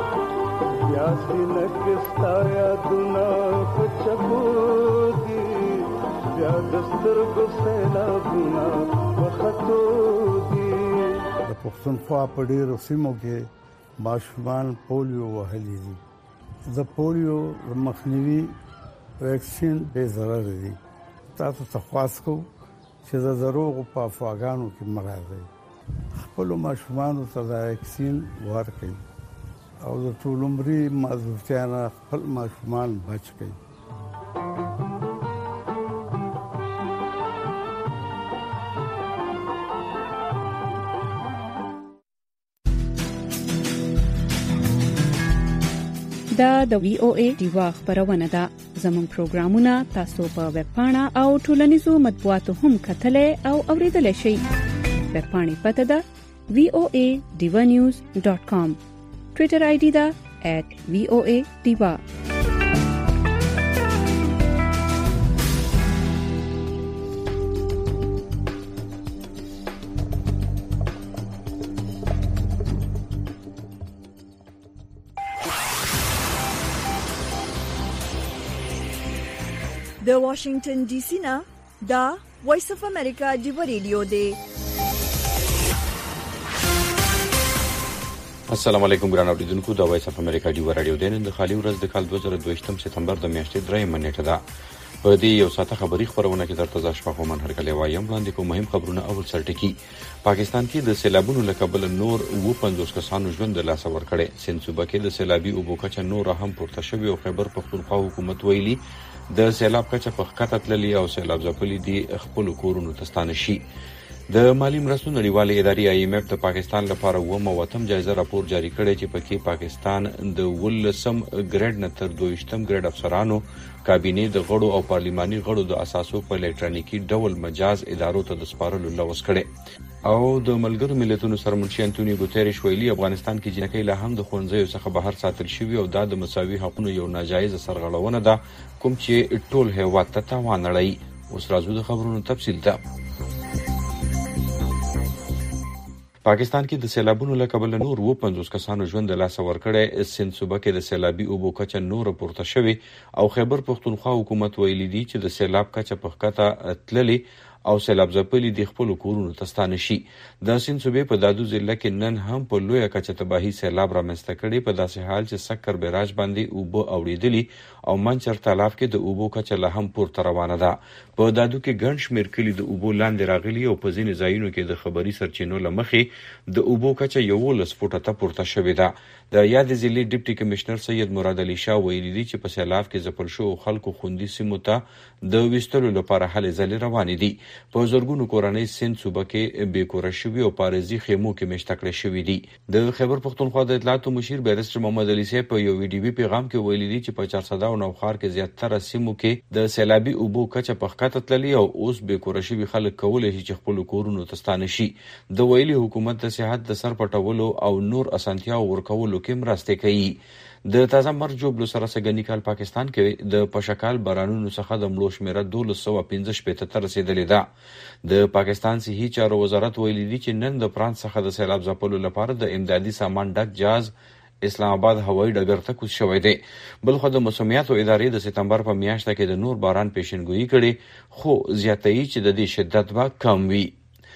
د پښتونخوا په ډېرو سیمو کې ماشومان پولیو وهلي دي. د پولیو مخنیوي ویکسین بې ضرر دي. تاسو ته خواست کوو چې د دروغو په افواګانو کې مه راځئ. خپلو ماشومانو ته دا ویکسین ورکړئ او د ټول عمري معذورتیا نه خپل ماشومان بچ کړئ. دا د وی او ای دیوا خبرونه ده. زموږ پروګرامونه تاسو په ویب پاڼه او ټولنیزو مطبوعاتو هم کتلای او اوریدلای شئ. ویب پاڼې پته ده وی او ای diva news dot com. ټویټر آی ډي ده at وی او ای diva. د واشنگټن ډي سي نه دا وایس اف امریکا ډیو ریډیو دی. السلام علیکم ګران اوریدونکو، دا وایس اف امریکا ډیو رادیو دی. نن د خالي ورځ د کال دوه زره دوه شپږم سپتمبر د میاشتې درېیمه نیټه ده. په دې یو ساعته خبري خبرونه کې درته ځا شپه کومن هرکلی وایم. وړاندې کوم مهم خبرونه. اول سرټکی پاکستان کې د سیلابونو له کبله نور اووه پنځوس کسانو ژوند له لاسه ورکړی. سند صوبه کې د سیلابي اوبو کچه نور هم پورته شوې او خیبر پختونخوا حکومت ویلي د سیلاب کچه په ښکته تللې او سیلاب ځپلي دي خپلو کورونو ته ستانه شي. د مالی مرستو نړیوالې ادارې آی ایم ایف د پاکستان لپاره اووم او اتم جایزه راپور جاری کړی چې پکې پاکستان د ولسم ګریډ نه تر دویشتم ګریډ افسرانو، کابینې د غړو او پارلیماني غړو د اساسو په الکترونیکي ډول مجاز ادارو ته د سپارلو لوس کړي. او د ملګرو ملتونو سرمنشي انټونیو ګوتریش ویلي افغانستان کې جنکۍ لا هم د ښوونځیو څخه بهر ساتل شوي او دا د مساوي حقوقو یو ناجایز سرغړونه ده کوم چې ټول هیواد ته تاوان اړوي. اوس راځو د خبرونو تفصیل ته. پاکستان کې د سیلابونو له کبله نور اووه پنځوس کسانو ژوند له لاسه ورکړی. سند صوبه کې د سیلابي اوبو کچه نور پورته شوې او خیبر پختونخوا حکومت ویلي دی چې د سیلاب کچه په ښکته تللې او سیلاب ځپلي د خپلو کورونو ته ستانه شي. د سند صوبې په دادو ضلع کې نن هم په لویه کچه تباهي سیلاب رامنځته کړي، په داسې حال چې سکر بیراج باندې اوبه اوړېدلي او منچر تالاف کې د اوبو کچه لا هم پورته روانه ده. په دادو کې ګڼ شمېر کلي د اوبو لاندې راغلي او په ځینې ځایونو کې د خبري سرچینو له مخې د اوبو کچه یولس فوټه ته پورته شوې ده. د یادې ضلعې ډیپټي کمشنر سید مراد علي شاه ویلي دي چې په سیلاب کې ځپل شوو خلکو خوندي سیمو ته د ویستلو لپاره هلې ځلې روانې دي. په زرګونو کورنۍ سند صوبه کې بې کوره شوي او پاريزي خیمو کې مېشته کړې شوي دي. د خیبر پختونخوا د اطلاعاتو مشیر بیرسټر محمد علي صاحب په یو ویډیوي پیغام کې ویلي دي چې په چارسده او نوخار کې زیاتره سیمو کې د سیلابي اوبو کچه په ښکته تللې او اوس بې کوره شوي خلک کولی شي چې خپلو کورونو ته ستانه شي. د ویلي حکومت د صحت د سر پټولو او نور اسانتیاو ورکولو کې مرستې کوي. د تازه مرګ جوړلو سره سګنی کال پاکستان کې د پشکال بارانونو څخه د مړو شمیره دولس سوه پنځه شپېته ته رسیدلې ده. د پاکستان صحي چارو وزارت ویلي دي چې نن د فرانس څخه د سیلاب ځپلو لپاره د امدادي سامان ډک جهاز اسلام آباد هوایي ډګر ته کوز شوی دی. بلخو د موسمیاتو ادارې د سپتمبر په میاشت کې د نور باران پیشنګویي کړي، خو زیاتوي چې د دې شدت به کم وي.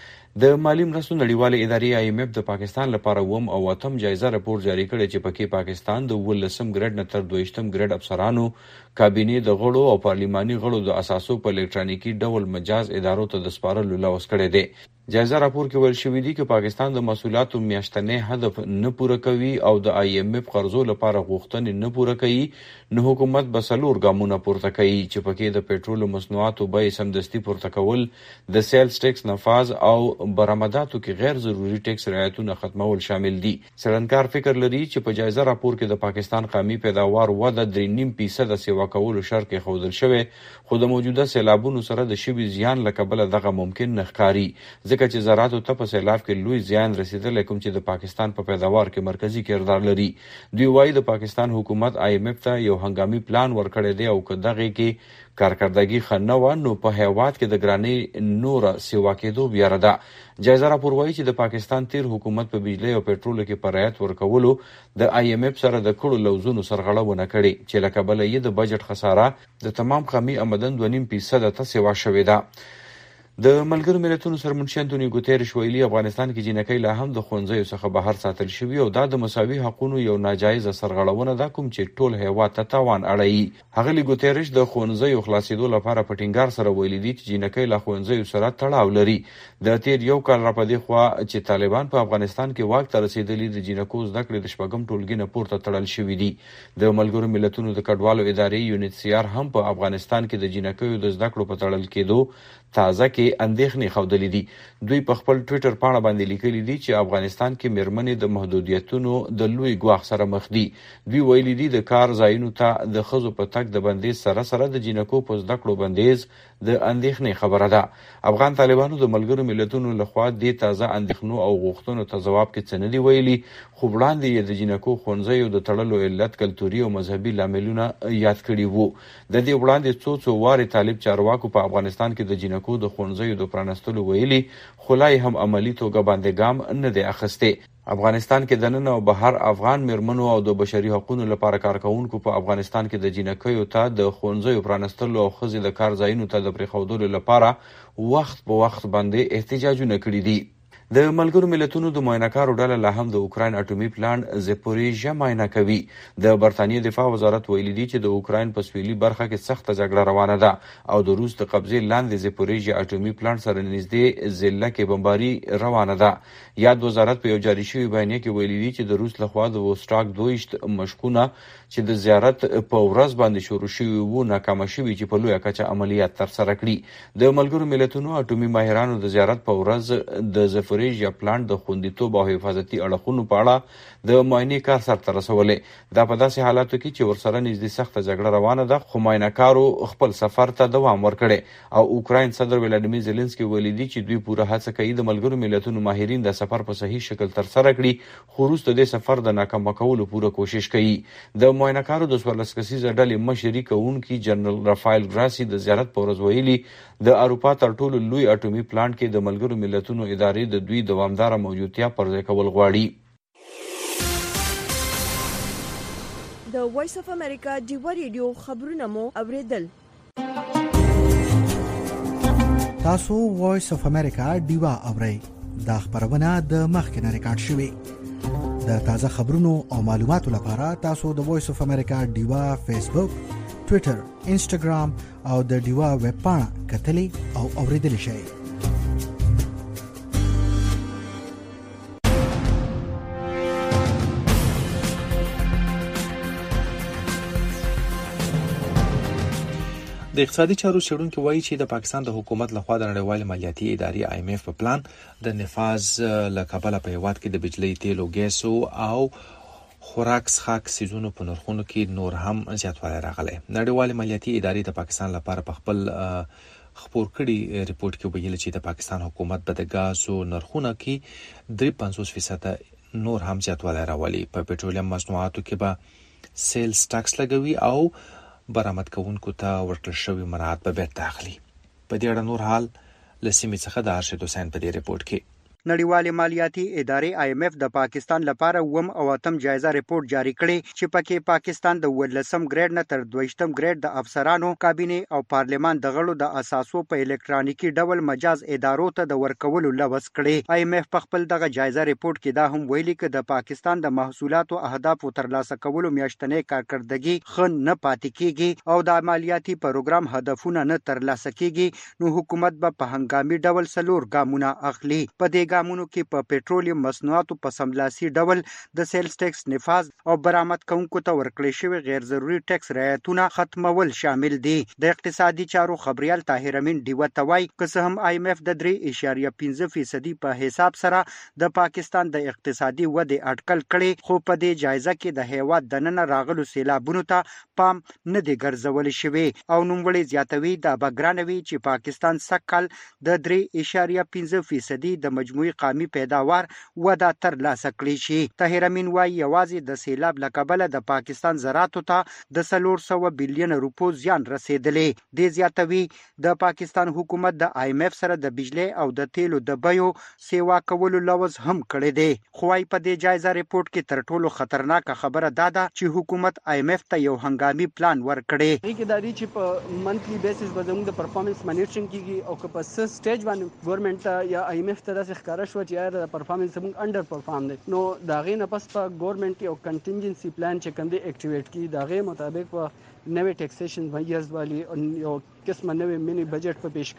د مالی مرستو نړیوالې ادارې آی ایم ایف د پاکستان لپاره اووم او اتم جایزه راپور جاری کړی چې پکې پاکستان د ولسم ګریډ نه تر دویشتم ګریډ افسرانو، کابینې د غړو او پارلیماني غړو د اساسو په الکترونیکي ډول مجاز ادارو ته د سپارلو لوس کړی دی. جایزه راپور کې ویل شوي دي چې پاکستان د محصولاتو میاشتنی هدف نه پوره کوي او د آی ایم ایف قرضو لپاره غوښتنې نه پوره کوي، نو حکومت به څلور ګامونه پورته کوي چې پکې د پېټرولو مصنوعاتو بیې سمدستي پورته کول، د سیلز ټیکس نفاذ او برآمداتو کې غیر ضروري ټیکس رعایتونه ختمول شامل دي. څېړنکار فکر لري چې په جایزه راپور کې د پاکستان قومي پیداوار وده درې نیم فیصد سیوا کولو شرط ایښودل شوی، خو د موجوده سیلابونو سره د شوي زیان له کبله دغه ممکن نه ښکاري، ځکه چې زراعتو ته په سیلاب کې لوی زیان رسیدلی کوم چې د پاکستان په پیداوار کې مرکزی کردار لري. دوی وایي د پاکستان حکومت آی ایم ایف ته یو هنګامي پلان ورکړی دی او که دغې کې کارکردګي ښه نه وه نو په هیواد کې د ګرانۍ نوره سیوا کېدو بیاره ده. جایزه راپور وایي چې د پاکستان تیر حکومت په بجلۍ او پېټرولو کې په رعایت ورکولو د آی ایم ایف سره د کړو لوزونو سرغړونه کړې چې له کبله یې د بجټ خساره د تمام قومي آمدن دوه نیم فیصده ته سیوا شوې ده. د ملګرو ملتونو سرمنشي انټونیو ګوتریش ویلي افغانستان کې جنکۍ لا هم د ښوونځیو څخه بهر ساتل شوي او دا د مساوي حقوقو یو ناجایزه سرغړونه ده کوم چې ټول هیواد ته تاوان اړوي. هغه ګوتریش د ښوونځیو خلاصېدو لپاره په ټینګار سره ویلي دي چې جنکۍ لا ښوونځیو سره تړاو لري. د تیر یو کال را پدې خوا چې طالبان په افغانستان کې واک ته رسېدلي د جنکو زده کړې د شپږم ټولګي نه پورته تړل شوي دي. د ملګرو ملتونو د کډوالو ادارې یو ان ایچ سی آر هم په افغانستان کې د جنکیو د زده کړو په تړل کېدو تازه کې اندېښنې ښودلې دي. دوی په خپل ټویټر پاڼه باندې لیکلي دي چې افغانستان کې میرمنې د محدودیتونو د لوی ګواښ سره مخ دي. دوی ویلي دي د کار ځایونو ته د ښځو په تګ د بندیز سره سره د جینکو په زده کړو بندیز د اندېښنې خبره ده. افغان طالبانو د ملګرو ملتونو لخوا دې تازه اندېښنو او غوښتنو ته ځواب کې څه نه دي ویلي، خو وړاندې یې د جینکو ښوونځیو د تړلو علت کلتوري او مذهبي لاملونه یاد کړي وو. د دې وړاندې څو څو وارې طالب چارواکو په افغانستان کې د جینکو د ښوونځیو د پرانستلو ویلي، خو لا هم عملي توګه باندې ګام نه دی اخیستی. افغانستان کې د نن او بهر افغان میرمنو او د بشري حقوقو لپاره کارکونکو په افغانستان کې د جینکیو ته د ښوونځیو پرانستلو او ښځې د کار ځایونو ته د پرېښودلو لپاره وخت په وخت باندې احتجاجونه کړي دي. د ملګرو ملتونو د معاینهکارو ډله لا هم د اوکراین اټومي پلانټ زپوریژیا معاینه کوي. د برتانیې دفاع وزارت ویلي دی چې د اوکراین په سویلي برخه کې سخته جګړه روانه ده او د روس د قبضې لاندې زپوریژیا اټومي پلانټ سره نږدې ضلع کې بمباري روانه ده. یاد وزارت په یو جاري شوي بیانیه کې ویلي دی چې د روس لخوا د وسټاک دویشت مشقونه چې د زیارت په ورځ باندې شروع شوي وو ناکامه شوي چې په لویه کچه عملیات ترسره کړي. د ملګرو ملتونو اټومي ماهرانو د زیارت په ورځ د زپوریژیا پلانټ د خوندیتوب او حفاظتي اړخونو په اړه د معاینې کار سرته رسولې. دا په داسې حالاتو کې چې ورسره نږدې سخته جګړه روانه ده، خو معاینهکارو خپل سفر ته دوام ورکړی او اوکراین صدر ولادیمیر زيلنسکي ویلي دی چې دوی پوره هڅه کوي د ملګرو ملتونو ماهرین د سفر په صحیح شکل ترسره کړي، خو وروسته د سفر د ناکامه کولو پوره کوشش کوي. د معاینهکارو د څوارلس کسیزه ډلې مشري کوونکي جنرال رافایل ګراسي د زیارت په ورځ ویلي د اروپا تر ټولو لوی اټومي پلانټ کې د ملګرو ملتونو ادارې د دوی دوامداره موجودتیا پر ځای کول غواړي. د وایس اف امریکا ډیوا ریډیو خبرونه مو اوریدل. تاسو وایس اف امریکا ډیوا اورئ. دا خبرونه د مخکنه ریکارډ شوې. د تازه خبرونو او معلوماتو لپاره تاسو د وایس اف امریکا ډیوا فیسبوک، ټوئیټر، انسټاګرام او د ډیوا ویب پاڼه کتلی او اوریدلی شئ. د اقتصادي چارو څېړونکي وایي چې د پاکستان د حکومت لخوا د نړیوال مالیاتي ادارې آی ایم ایف په پلان د نفاذ له کبله په هیواد کې د بجلی، تیلو، ګیسو او خوراک څښاک سیزونو په نرخونو کې نور هم زیاتوالی راغلی. نړیوال مالیاتي ادارې د پاکستان لپاره په خپل خپور کړي ریپورت کې ویلي چې د پاکستان حکومت به د ګازو نرخونو کې درې پنځوس فیصد نور هم زیاتوالی راولي. په پټرولیم مصنوعاتو کې به سیلز ټاکس لګوي او برآمد کوونکو ته ورکړل شوی مراعات به بیرته اخلي. په دې اړه نور حال له سیمې څخه د ارشد حسین په دې ریپورت کې. نړیوال مالیاتي ادارې آی ایم ایف د پاکستان لپاره وم او اتم جایزه ریپورت جاری کړي چې پکې پاکستان د ولسم ګریډ نه تر دویشتم ګریډ د افسرانو، کابینه او پارلیمان د غړو د اساسو په الکترونیکی ډول مجاز ادارو ته د ورکولو لوس کړي. آی ایم ایف په خپل دغه جایزه ریپورت کې دا هم ویلي چې د پاکستان د محصولاتو اهدافو ترلاسه کولو میاشتنې کارکړدګي خن نه پاتې کیږي او د مالیاتي پروګرام هدفونه نه ترلاسه کیږي، نو حکومت به په هنګامي ډول سلور ګامونه اخلي. په دې ګامونو کې په پټرولیم مصنوعاتو په سملاسي ډول د سیلز ټیکس نفاذ او برآمد کوونکو ته ورکړل شوی غیر ضروري ټیکس رعایتونه ختمول شامل دي. د اقتصادي چارو خبريال طاهر امین ډیوه توای که څه هم آی ایم ایف د درې اشاریه پنځه فیصدي په حساب سره د پاکستان د اقتصادي ودې اټکل کړي، خو په دې جایزه کې د هیواد د نن راغلو سیلابونو ته پام نه دی ګرځول شوی او نوموړي زیاتوي د بګرانوي چې پاکستان سکهال د درې اشاریه پنځه فیصدي د مجموعي قومي پیداوار وده تر لاسه کړی شي. طاهر امین وايي یوازې د سیلاب لکبله د پاکستان زراعتو ته د څلور سوه بیلیون روپو زیان رسیدلې. د زیاتوي د پاکستان حکومت د آی ایم ایف سره د بجلی او د تیلو د بیو سیوا کولو لوز هم کړی دی. خو وايي په دې جایزه ریپورت کې تر ټولو خطرناک خبره دا ده چې حکومت آی ایم ایف ته یو هنګامي پلان ورکړي. کې دا دی چې په منثلی بیسس به زموږ د پرفارمنس مانیټرینګ کیږي او که په سټیج باندې ګورنمنت یا آی ایم ایف ته داسې ښکاره شو چې یاره د پرفارمنس زموږ انډر پرفارم دی، نو د هغې نه پس په ګورنمنت یو کنټینجنسي پلان چې کوم دی اکټیویټ کړي، د هغې مطابق په نوې ټیکسیشن میئرز والی یو قسمه نوې مینی بجټ په پیش کوي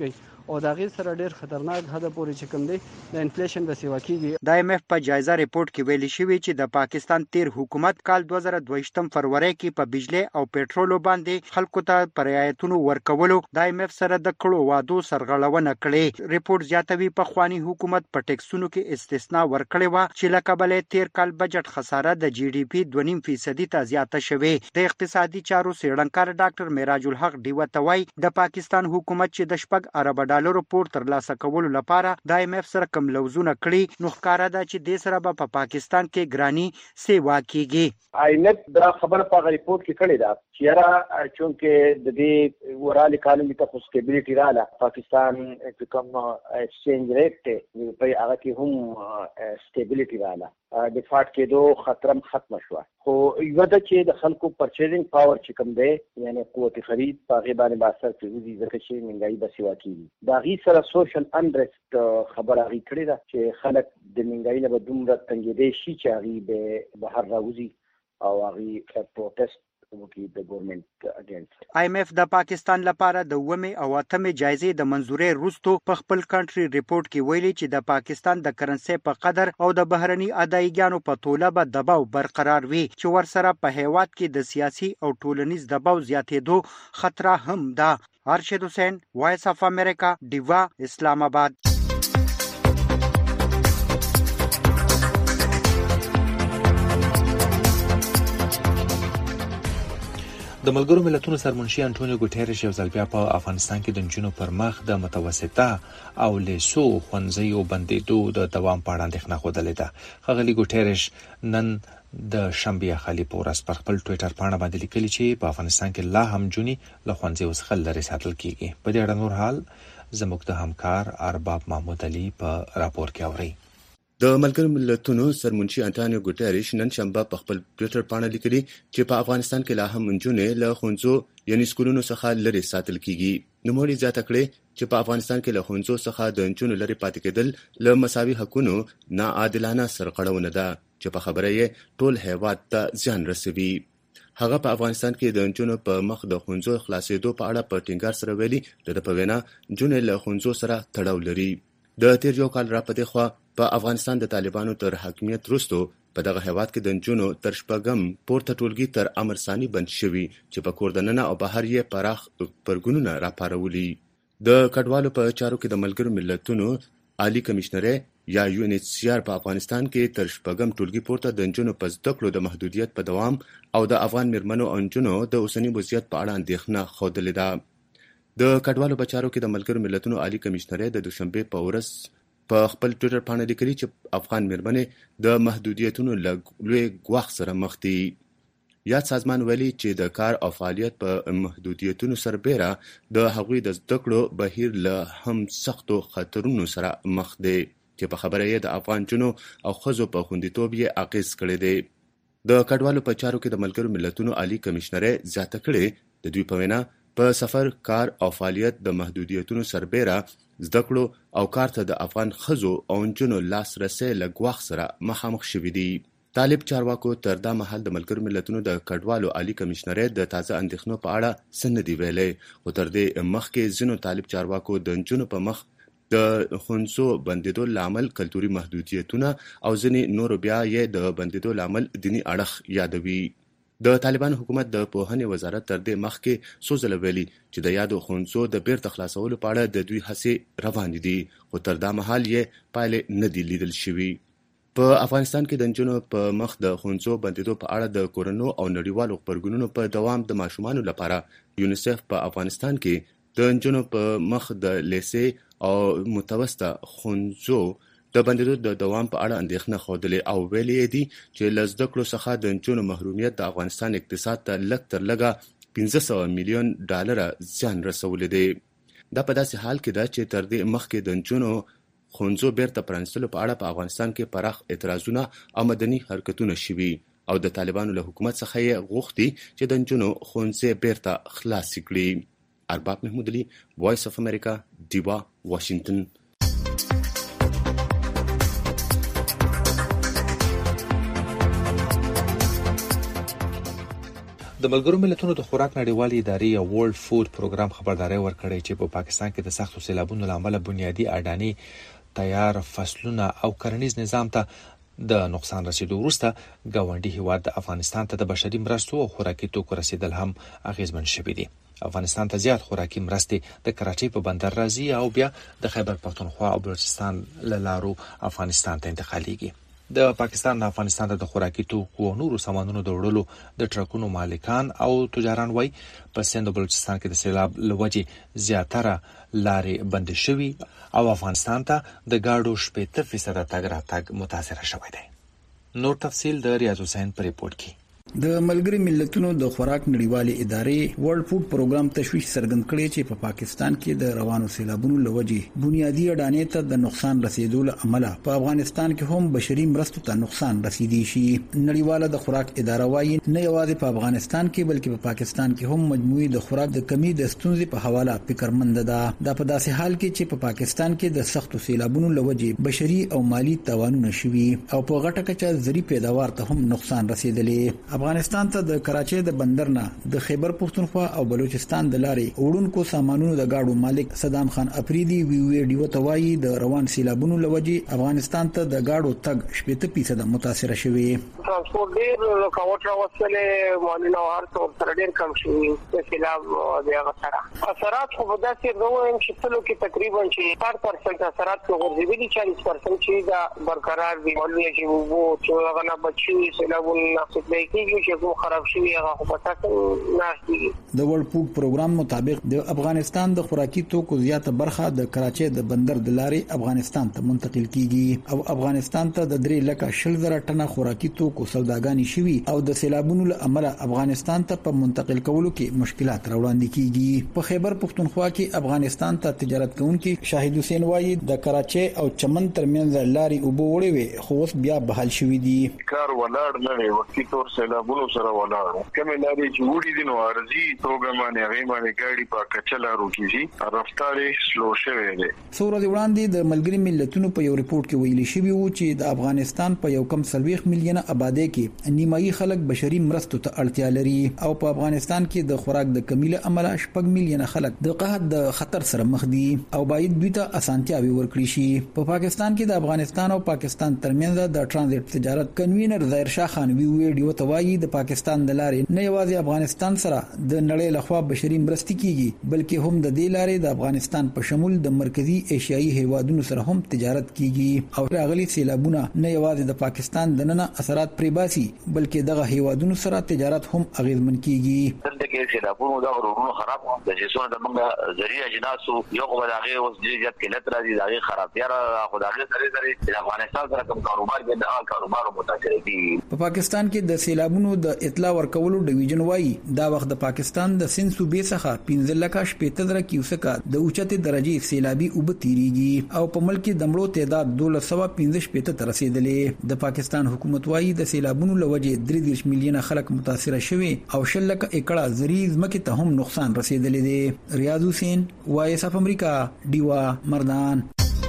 او دا غي سره ډیر خطرناک حد پورې چې کوم دی د انفلیشن د سیوا کیږي. د ایم ایف په جایزه ریپورت کې ویل شوی چې د پاکستان تیر حکومت کال دوه زره دوه فروری کې په بجلی او پېټرولو باندې خلکو ته پر رعایتونو ورکولو د ایم ایف سره د کړو وادو سرغړونه کړې. ریپورت زیاتوي په خواني حکومت په ټیکسونو کې استثناء ورکړې و چې لکه بلې تیر کال بجټ خساره د جی ډي پی دوه نیم فیصدي ته زیاته شوې. د اقتصادي چارو څېړنکار ډاکټر معراج الحق ډیوه ته وایي د پاکستان حکومت چې د شپږ ارب ډالرو پور ترلاسه کولو لپاره د ایم ایف سره کم لوزونه کړي نو ښکاره ده چې د سره په پاکستان کې ګرانی سیوا کیږي. آینت دا خبره په ریپورت کې کړې ده چې یاره چونکه د دې ورالي کالم ته خو سټیبلیټي رااله پاکستان کوم ایکسچینج ریټ ته په هغه کې هم سټیبلیټي رااله د فاټ کې دوه خطر ختم شو خو یو د چې د خلکو پرچیزینګ پاور چې کوم دی یعنی قوت خرید په غي باندې باثر کوي ځکه چې منګای به سیوا کیږي دا غي سره سوشل انډرست خبره غي کړې ده چې خلک د منګای نه به دومره تنګېدې شي چې غي به بهر راوځي او غي پروتست وکړي د ګورنمنت اگینست. ایم ایف د پاکستان لپاره د ومه او اتمه جایزې د منزورې وروسته په خپل کنټري ریپورت کې ویلي چې د پاکستان د کرنسي په قدر او د بهرني ادایګانو په توله به دباو برقرار وي چې ورسره په هیواد کې د سیاسي او ټولنیز دباو زیاتېدو خطر هم ده. ارشد حسین، وایس اف امریکا، ډیوا، اسلام آباد. د ملګرو ملتونو سرمنشي انټونیو ګوټيريش یو ځل بیا په افغانستان کې د نجونو پر مخ د متوسطه او لیسو ښوونځیو بندیدو د دوام په اړه اندېښنه ښودلې ده. ښاغلي ګوټيريش نن د شنبه خالي په ورځ پر خپل ټوئیټر باندې باندې لیکلي چې په افغانستان کې لا هم جونی له ښوونځیو څخه لرې ساتل کیږي. په دې اړه نور حال زموږ د همکار ارباب محمود علي په راپور کې اوري. د ملګرو ملتونو سرمنشي انټونیو ګوټيريش نن شنبه په خپل ټوئیټر باندې لیکلي چې په افغانستان کې لا هم نجونې له ښوونځو یعنی سکولونو څخه لرې ساتل کیږي. نوموړي زیاته کړې چې په افغانستان کې له ښوونځو څخه د نجونو لرې پاتې کېدل له مساوي حقوقو ناعادلانه سرغړونه ده چې په خبره یې ټول هیواد ته زیان رسوي. هغه په افغانستان کې د نجونو په مخ د ښوونځو خلاصېدو په اړه په ټینګار سره ویلي د په وینا نجونې له ښوونځو سره تړاو لري. د تیر یو کال را پدې خوا په افغانستان د طالبانو تر حاکمیت وروسته په دغه هیواد کې د نجونو تر شپږم پورته ټولګي تر امر ثاني بند شوي چې په کور دننه او بهر یې پراخ پرګونونه راپارولي. د کډوالو په چارو کې د ملګرو ملتونو عالی کمشنر یا یو ان ایچ سی آر په افغانستان کې تر شپږم ټولګي پورته د نجونو په زده کړو د محدودیت په دوام او د افغان میرمنو او نجونو د اوسنی وضعیت په اړه اندېښنه ښودلې ده. د کډوالو په چارو کې د ملګرو ملتونو عالی کمشنر د دوشنبه په ورځ په خپل ټوئیټر باندې لیکلي چې افغان میرمنې د محدودیتونو له لوی ګواښ سره مخ دي. یاد سازمان ویلي چې د کار او فعالیت په محدودیتونو سربېره د هغوی د زده کړو بهیر له هم سختو خطرونو سره مخ دی چې په خبره یې د افغان جنو او ښځو په خوندیتوب یې اغېز کړی دی. د کډوالو په چارو کې د ملګرو ملتونو عالی کمشنر زیاته کړې د دوی په وینا په سفر، کار او فعالیت د محدودیتونو سربېره زده کړو او کار ته د افغان ښځو او نجونو لاسرسی له ګواښ سره مخامخ شوي دي. طالب چارواکو تر دا مهال د ملګرو ملتونو د کډوالو عالی کمشنر د تازه اندېښنو په اړه څه نه دي ویلي، خو تر دې مخکې ځینو طالب چارواکو د نجونو په مخ د ښوونځو بندیدو لامل کلتوري محدودیتونه او ځینې نورو بیا یې د بندیدو لامل دیني اړخ یادوي. د طالبان حکومت د پوهنې وزارت تر دې مخکې څو ځله ویلي چې د یادو ښوونځو د بیرته خلاصولو په اړه د دوی هڅې روانې دي، خو تر دا مهال یې پایلې نه دي لیدل شوي. په افغانستان کې د نجونو په مخ د ښوونځو بندیدو په اړه د کورنو او نړیوالو خبرګونونو په دوام د ماشومانو لپاره یونیسف په افغانستان کې د نجونو په مخ د لیسې او متوسطه ښوونځو د بندیدو د دوام په اړه اندېښنه ښودلې او ویلي دي چې له زده کړو څخه د نجونو محرومیت د افغانستان اقتصاد ته لږ تر لږه پنځه سوه میلیون ډالره زیان رسولی دی. دا په داسې حال کې ده چې تر دې مخکې د نجونو ښوونځو بیرته پرانیستلو په اړه په افغانستان کې پراخ اعتراضونه او مدني حرکتونه شوي او د طالبانو له حکومت څخه یې غوښتي چې د نجونو ښوونځي بیرته خلاص کړي. ارباب محمود علي، وایس اف امریکا، ډیوا، واشنگټن. د ملګرو ملتونو د خوراک نړیوالې ادارې یا ورلد فود پروګرام خبرداري ورکړې چې په پاکستان کې د سختو سیلابونو لامل بنیادی اډانې تیار فصلونه او کرنیز نظام ته د نقصان رسیدو وروسته ګاونډي هیواد د افغانستان ته د بشري مرستو او خوراکي توکو رسیدل هم اغیزمن شوي دي. افغانستان ته زیات خوراکي مرستې د کراچۍ په بندر راځي او بیا د خیبر پختونخوا او بلوچستان له لارو افغانستان ته انتقالېږي. د پاکستان نه افغانستان ته د خوراکي توکو او نورو سامانونو د وړلو د ټرکونو مالکان او تجاران وایي په سند او بلوچستان کې د سیلاب له وجې زیاتره لارې بندې شوي او افغانستان ته د ګاډو شپېته فیصده تګ راتګ متاثره شوی دی. نور تفصیل د ریاض حسین په ریپورت کې. د ملګری ملتونو د خوراک نړیوالې ادارې ورلد فود پروګرام تشویش څرګند کړی چې په پاکستان کې د روانو سیلابونو لوجې بنیادی اډانې ته د نقصان رسیدو له امله په افغانستان کې هم بشري مرستو ته نقصان رسیدي شي. نړیواله د خوراک اداره وايي نه یوازې په افغانستان کې بلکې په پاکستان کې هم مجموعي د خوراک د کمی د ستونزې په حواله فکرمند ده. دا په داسې حال کې چې په پا پاکستان کې د سختو سیلابونو لوجې بشري او مالی تاوانونه شوي او په غټه کچه زری پیداوار ته هم نقصان رسیدلی. افغانستان ته د کراچۍ د بندر نه د خیبر پختونخوا او بلوچستان د لارې وړونکو سامانونو د گاډو مالک صدام خان افریدي وی وی ډیو توایي د روان سیلابونو لوجې افغانستان ته د گاډو تګ شپږ فیصد متاثر شوی. ترانسپورت ډیر کاوټ راوستلې مالونه هر څو تر ډیر کم شوی د سیلاب د هغه سره اثرات خو په داسې ډول چې څلو کې تقریبا چې شپږ پرسنټ اثرات په غورځېدلي چالیس پرسنټ چې دا برقرار دي. ولې چې وو چې هغه نه بچي سیلابونه څخه کېږي چې خراب شوی هغه په تاسو نه. د ورلد فود پروګرام مطابق د افغانستان د خوراکي توکو زیاته برخه د کراچۍ د بندر د لارې افغانستان ته منتقل کیږي او افغانستان ته د درې لکه شل زره ټنه خوراکي توکو سوداګانی شوي او د سیلابونو له امله افغانستان ته په منتقل کولو کې مشکلات راوړاندې کیږي. په خیبر پختونخوا کې افغانستان ته تجارت کوونکي شاهد حسین وایي د کراچۍ او چمن ترمنځ لارې اوبه وړې وي خو اوس بیا بحال شوې دي. کار ولاړ نه دی وختي تور سیلابونو سره ولاړ کومه لارې چې وړي دي نو ارزي توګه باندې هغه باندې ګاډي په کچلا روکیږي رفتار سلو شوی دی. څو ورځې وړاندې د ملګری ملتونو په یو ریپورت کې ویلي شوی و چې د افغانستان په یو کم سلويخ میلیونه آبادی کې نیمایي خلک بشري مرستو ته اړتیا لري او په افغانستان کې د خوراک د کمی له امله شپږ میلیونه خلک د قحط د خطر سره مخ دي او باید دوی ته اسانتیاوي ورکړي شي. په پاکستان کې د افغانستان او پاکستان ترمنځ د ترانزیت تجارت کنوینر ظاهر شاه خان وی ویډیو توایي د پاکستان د لارې نه یوازې افغانستان سره د نړۍ لخوا بشري مرستې کیږي بلکې هم د دې لارې د افغانستان په شمول د مرکزی ایشیایي هیوادونو سره هم تجارت کیږي او راغلي سیلابونه نه یوازې د پاکستان د نن اثرات پرې باسي بلکې دغه هیوادونو سره تجارت هم اغیزمن کیږي. دلته کې سیلابونو دا ورونو خراب د جسونه د موږ ذریعہ جناسو یو خو دغه اوس ډیره کلت راځي دغه خرابتیا را خدای سره سره د افغانستان سره کوم کاروبار کې د کاروبار متاثر دي. په پاکستان کې د سیلابونو د اطلاع ورکولو ډیویژن وایي دا وخت د پاکستان د سند صوبې څخه پنځه لکه شپږ زره کیوسکه د اوچته درجه سیلابي اوبه تیریږي او په ملک کې د مړو تعداد دولس سوه پنځه شپږ ته رسیدلې. د پاکستان حکومت وایي د سیلابونو لوجې درې دېرش میلیونه خلک متاثر شوي او شل لکه ایکړه زری ځمکې ته هم نقصان رسیدلی دی. ریاض حسین وایس اف امریکا ډیوا مردان.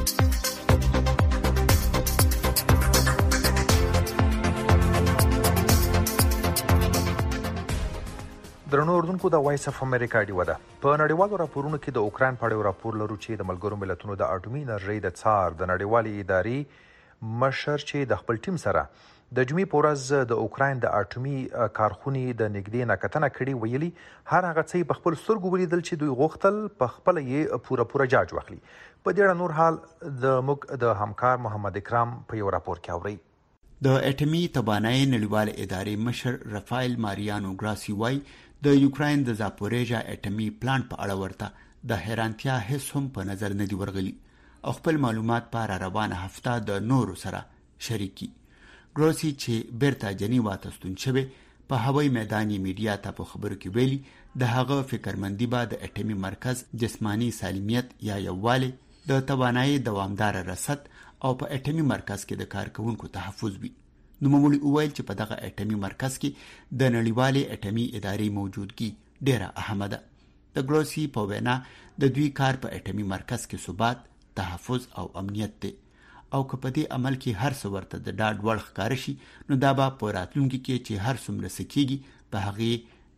درنو اردوونکو د وایس اف امریکا ډیوا ده. په نړیوالو راپورونو کې د اوکران په اړه راپور لرو چې د ملګرو ملتونو د اټومي انرژۍ د څار د نړیوالې ادارې مشر چې د خپل ټیم سره د جمعې په ورځ د اوکران د اټومي کارخونې د نږدې نکتنه کړې ویلي هر هغه څه په خپل سترګو ولیدل چې دوی غوښتل په خپل یې پوره پوره جاج واخلي. په دې اړه نور حال د موږ د همکار محمد اکرام په یو راپور کې اوري. د اټومي توانایي نړیوالې ادارې مشر رافایل ماریانو ګراسي وایي د یوکراین د زاپوریژا اټومي پلانټ په اړه ورته د حیرانتیا هیڅ هم په نظر نه دی ورغلی او خپل معلومات په را روانه هفته د نورو سره شریکي. ګروسی چې بیرته جنیوا ته ستون شوی په هوایي میدان میډیا ته په خبرو کې ویلي د هغه فکرمندي به د اټومي مرکز جسمانی سالمیت یا یووالی د توانایي دوامدار رصد او په اټومي مرکز کې د کارکونکو تحفظ وي. نوموړي وویل چې په دغه اټومي مرکز کې د نړیوالې اټومي ادارې موجودګي ډیره اهمه ده. د ګروسی په وینا د دوی کار په اټومي مرکز کې ثبات، تحفظ او امنیت دی او که په دې عمل کې هر څه ورته د ډاډ وړ ښکاره شي نو دا به په راتلونکي کې چې هر څومره څه کېږي په هغې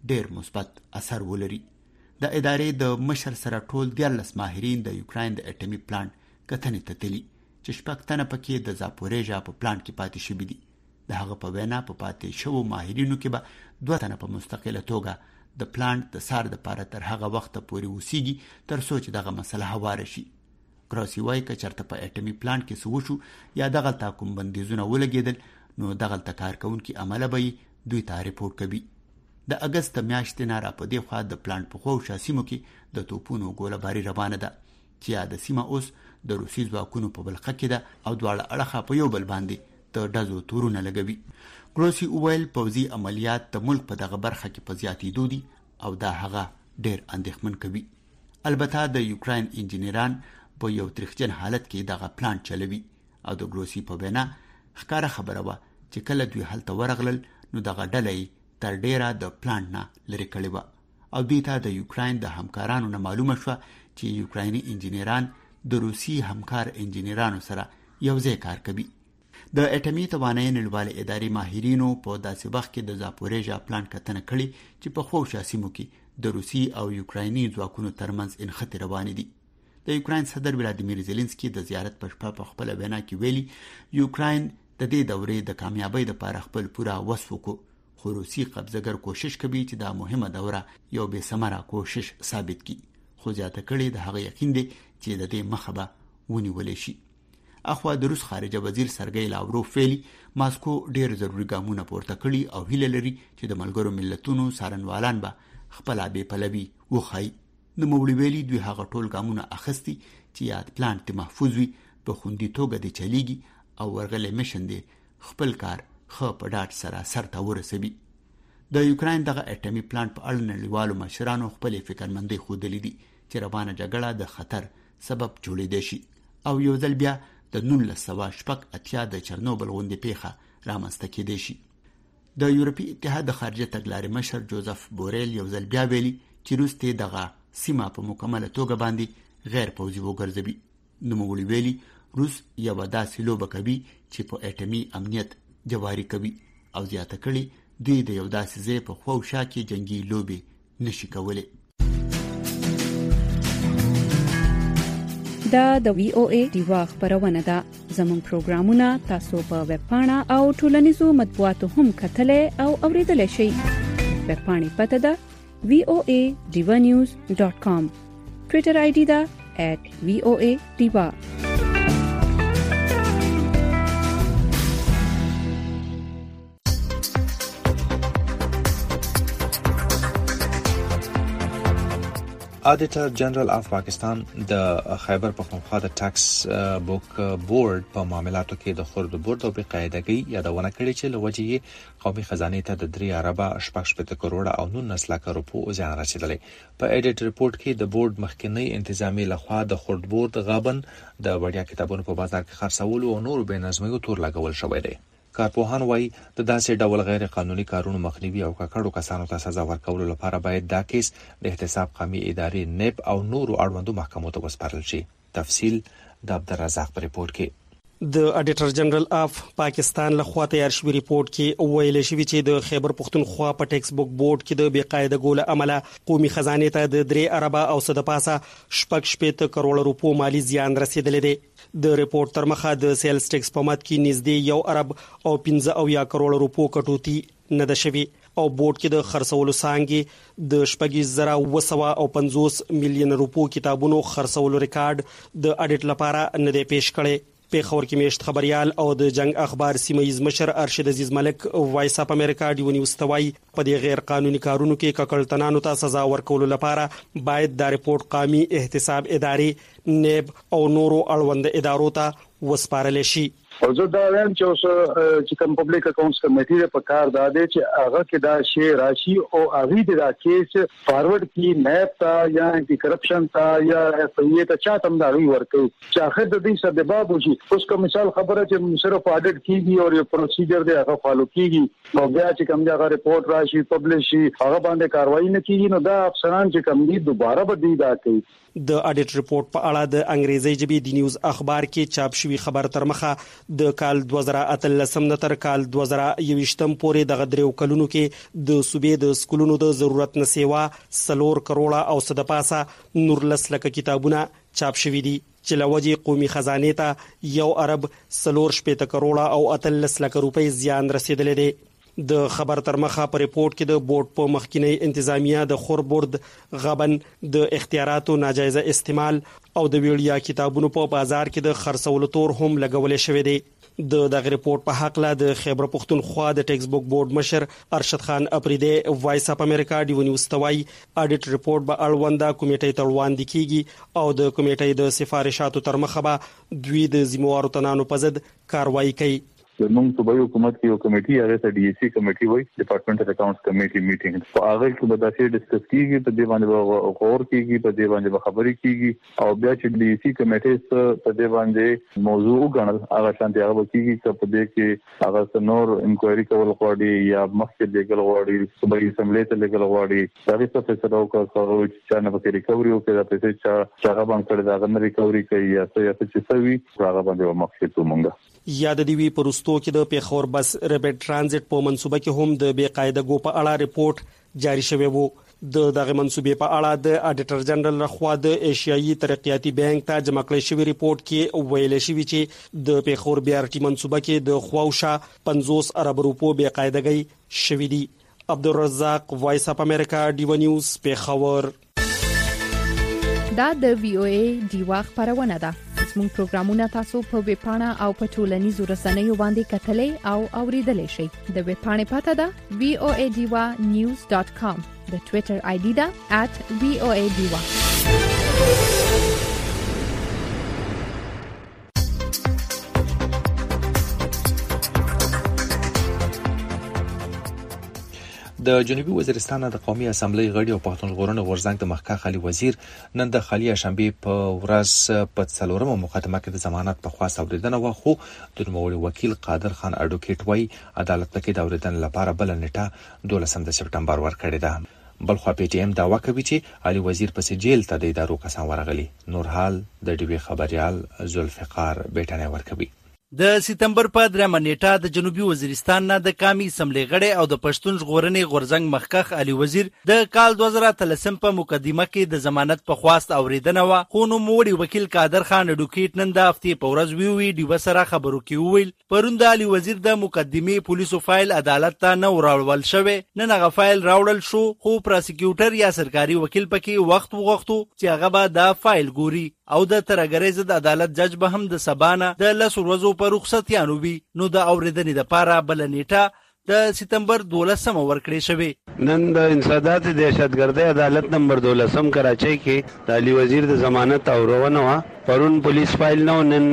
ډېر مثبت اثر ولري. د ادارې د مشر سره ټول دیارلس ماهرین د یوکراین د اټومي پلانټ کتنې ته تللي چې شپږ تنه پکې د زاپوریژا په پلانټ کې پاتې شوي دي. د هغه په وینا په پاتې شوو ماهرینو کې به دوه تنه په مستقله توګه د پلانټ د سار د پاره تر هغه وخت پورې وسیږي تر څو چې دغه مسله هواره شي. ګراسي وایي که چېرته په اټومي پلانټ کې څه وشو یا دغلته کوم بندیزونه ولګېدل نو دغلته کارکوونکي عمله به دوی ته ریپورټ کوي. د اګست میاشتې نه را په دې خوا د پلانټ په خوا سیمو کې د توپونو ګولهباري روانه ده چې یا د سیمه اوس د روسي ځواکونو په بلخه کې ده او دواړه اړخه په یو بل باندې د ډزو تورونه لګوي. ګروسي وویل پوځي عملیات د ملک په دغه برخه کې په زیاتېدو دي او دا هغه ډېر اندېښمن کوي. البته د یوکراین انجینران په یو تریخجن حالت کې دغه پلانټ چلوي او د ګروسي په وینا ښکاره خبره وه چې کله دوی هلته ورغلل نو دغه ډله تر ډیره د پلانټ نه لرې کړې وه او دوی ته د یوکراین د همکارانو نه معلومه شوه چې یوکرایني انجینران د روسي همکار انجینرانو سره یو ځای کار کوي. د اټومي توانایي نړیوالې ادارې ماهرینو په داسې وخت کې د زاپوریژا پلانټ کتنه کړې چې په خوشا سیمو کې د روسي او یوکرایني ځواکونو ترمنځ انخته روانې دي. د یوکراین صدر ولادیمیر زيلنسکي د زیارت په شپه په خپل وینا کې ویلي یوکراین د دې دورې د کامیابی لپاره خپل پوره وس وکړ خو روسي قبضهګر کوشش کوي چې دا مهمه دوره یو بې ثمره کوشش ثابت کړي. خو زیاته کړي د هغه یقین دی چې د دې مخه به ونیول شي. اخوا د روس خارجه وزیر سرګی لاوروف ویلي ماسکو ډېر ضروري ګامونه پورته کړي او هیله لري چې د ملګرو ملتونو څارنوالان به خپله بې پلوي وښایي. نوموړي ویلي دوی هغه ټول ګامونه اخیستي چې یاد پلانټ محفوظ وي په خوندي توګه د چلیږي او ورغلی میشن دی خپل کار خو په ډاټ سره سرته ورسوي. د یوکراین دغه اټومي پلانټ په اړه نړیوالو مشرانو خپلې فکرمندۍ ښودلې دي چې روانه جګړه د خطر سبب جوړېدی شي او یو ځل بیا د نولس سوه شپږ اتیا د چرنوبل غوندې پیښه رامنځته کېدی شي. د یورپي اتحاد د خارجه تګلارې مشر جوزف بوریل یو ځل بیا ویلي چې روس ته دغه سیمه په مکمله توګه باندې غیر پوځي وګرځوي. نوموړي ویلي روس یوه داسې لوبه کوي چې په اټومي امنیت جواری کوي او زیاته کړي دوی د یو داسې ځای په خوا او شا کې جنگي لوبې نشي کولی. دا د وی او ای دیوا خبرونه ده. زموږ پروګرامونه تاسو په ویب پاڼه او ټولنیزو مطبوعاتو هم کتلی او اوریدلی شئ. ویب پاڼې پته ده وی او ای دیوا نیوز ډاټ کام. ټویټر آی ډي ده ایٹ وی او ای دیوا. اډیټر جنرال اف پاکستان د خیبر پختونخوا د ټاکس بوک بورډ په معاملاتو کې د خرد بورډ او بقاعدګۍ یادونه کړې چې لوجې قومي خزانه ته د درې اربه شپږ شپږ کروڑه او نولس لک روپو زیان رسیدلې. په اډیټ ریپورت کې د بورډ مخکنی انتظامی لخوا د خرد بورډ غابن د وړیا کتابونو په بازار کې خرڅول او نور بې نظمیو تور لګول شوی دی. کارپوهان وایي د داسې ډول غیر قانوني کارونو مخنیوي او ککړو کسانو ته سزا ورکولو لپاره باید دا کیس د احتساب قومي ادارې نیب او نورو اړوندو محکمو ته وسپارل شي. تفصیل د عبدالرزاق په ریپورت کې. د اډیټر جنرال اف پاکستان لخوا تیار شوی ریپورت کې ویل شوی چې د خیبر پختونخوا په ټیکس بوک بورډ کې د بقاعده ګول عمله قومي خزانه ته د درې اربه او صد پاسه شپږ شپږ کروڑ روپو مالی زیان رسیدلې دی. د ریپورت تر مخه د سیلز ټیکس په مد کې نږدې یو ارب او پنځه او یا کروڑ روپو کټوتی نه ده شوی او بورډ کې د خرڅولو سانګي د شپږ زره وسوه او پنځوس میلیون روپو کتابونو خرڅولو ریکارډ د اډیټ لپاره نه دی پیش کړی. پیښور کې میشت خبريال او د جنگ اخبار سیمایز مشر ارشد عزیز ملک وایس اپ امریکا ډیو نیوز توای په دې غیر قانوني کارونو کې ککړتنانو ته سزا ورکولو لپاره باید دا ریپورت قومي احتساب ادارې نیب او نورو اړوند ادارو ته وسپارل شي. او زه دا وایم چې اوس چې کوم پبلک اکاونټس کمیټې په کار دا دی چې هغه کې دا شی راشي او هغه د دا کیس فارورډ کی نیب تا یا انټي کرپشن تا یا اف ای ته چاته مداري ورکوي چې اخر د دې سبب وشي. اوس کوم مثال خبره چې صرف اډیټ کیږي او یو پروسیجر دی هغه فالو کیږي او بیا چې کوم ځای ریپورت راشي پبلش شي هغه باندې کاروایی نه کیږي نو دا افسران چې کوم دي دوباره به دی دا کوي. د اډیټ ریپورت په اړه د انګریزي ژبې د نیوز اخبار کې چاپ شوی شوی خبر تر مخه د کال دوه زره اتلسم نه تر کال دوه زره یوویشتم پورې د غدریو کلونو کې د صوبې د سکولونو د ضرورت نه سیوا سلور کروڑه او صد پاسه نور لس لکه کتابونه چاپ شوي دي چې لوجې قومي خزانه ته یو ارب سلور شپېته کروڑه او اتلس لکه روپۍ زیان رسیدلې دي. د خبر تر مخه په ریپورت کې د بورډ په مخکینی انتظامیه د خور بورډ غبن د اختیاراتو ناجایزه استعمال او د ویړیا کتابونو په بازار کې د خرڅولو تور هم لګولې شوې دي. د دغه ریپورت په حق لا د خیبر پختونخوا د ټیکس بوک بورډ مشر ارشد خان اپریدی وایس اپ امریکا ډیو نیوز توای اډیټ ریپورت به اړونده کمیټې ته وړاندې کیږي او د کمیټې د سفارشاتو تر مخه به دوی د ذمہوارو تنانو په ضد کاروایی کوي. زموږ صوبایي حکومت کې یو کمیټي هغه ته ډي سي کمیټي وایي ډپارټمنټ اف اکاونټس کمیټي میټینګ په هغه کې به تاسو ډسکس کیږي په دې باندې غور کیږي په دې باندې خبرې کیږي او بیا چې ډي سي کمیټي په دې باندې موضوع وګڼل هغه شانتي هغه کیږي چې په دې کې هغه نور انکوایري کول غواړي یا مخکې لګل غواړي صوبایي اسمبلی ته لګل غواړي دا څه فیصله وکړي چې نه به ریکوري او کې دا پیسې چې هغه باندې کړی دا غن ریکوري کوي یا څه یا څه چې سوي هغه باندې مخکې ته مونږه یاد دی وی پرستو کې د پیښور بس ریپټ ترانزیت په منصوبه کې هم د بې قاعده ګو په اړه ریپورت جاری شوی وو. د دغه منصوبې په اړه د اډیټر جنرال لخوا د ایشیایي ترقیاتي بانک ته جمع کړی شوی ریپورت کې ویل شوی چې د پیښور بي ار ټي منصوبه کې د خواوشا پنځوس ارب روپو بې قاعدګي شوی دي. عبدالرزاق وایس اپ امریکا ډیو نیوز پیښور. دا د وی او ای ډیوا خبرونه ده. زموږ پروګرامونه تاسو په ویب پاڼه او په ټولنیزو رسنیو باندې کتلې او اوریدلای شئ. د ویب پاڼې پته ده وی او ای ډیوا نیوز ډاٹ کام. د ټوئیټر آی ډي ده ات وی او ای ډیوا. د جنوبي وزیرستان د قومي اسمبلی غړي او پښتون ژغورنې غورځنګ د مخکښ علي وزیر نن د خالي شنبه په ورځ په څلورمه مقدمه کې د ضمانت په خواست اوریدنه وخو د نوموړي وکیل قادر خان اډوکیټ وای عدالت کې د اوریدنې لپاره بل نیټه دولسم د سپټمبر ورکړې ده. بلخوا پی ټی ایم داوا کوي چې علي وزیر په جیل ته د ادارو کسان ورغلي. نور حال د ډیوی خبريال ذوالفقار بیٹانه ورکوي. د سپتمبر په درېمه نیټه د جنوبي وزیرستان نه د قومي اسمبلی غړي او د پښتون ژغورنې غورځنګ مخکښ علي وزیر د کال دوه زره اتلسم په مقدمه کې د ضمانت په خواست اوریدنه و خو نو موړي وکیل قادر خان اډوکیټ نن د هفتې په ورځ وی وی ډیو سره خبرو کې ویل پرون د علي وزیر د مقدمه پولیسو فایل عدالت ته نه وراول شوی. نن هغه فایل راوړل شو خو پراسیکیوټر یا سرکاري وکیل پکې وخت وغوښتو چې هغه به دا فایل ګوري او د ترګریز د عدالت جج به هم د سبانه د لس ورځو په رخصت یانو وی. نو د اوریدنې لپاره بل نیټه د سپتمبر دولسم ورکړې شوې. نن د انسداد دهشتګردۍ عدالت نمبر دولسم کراچۍ کې د علي وزیر د ضمانت اورونه وا پرون پولیس فایل نو نن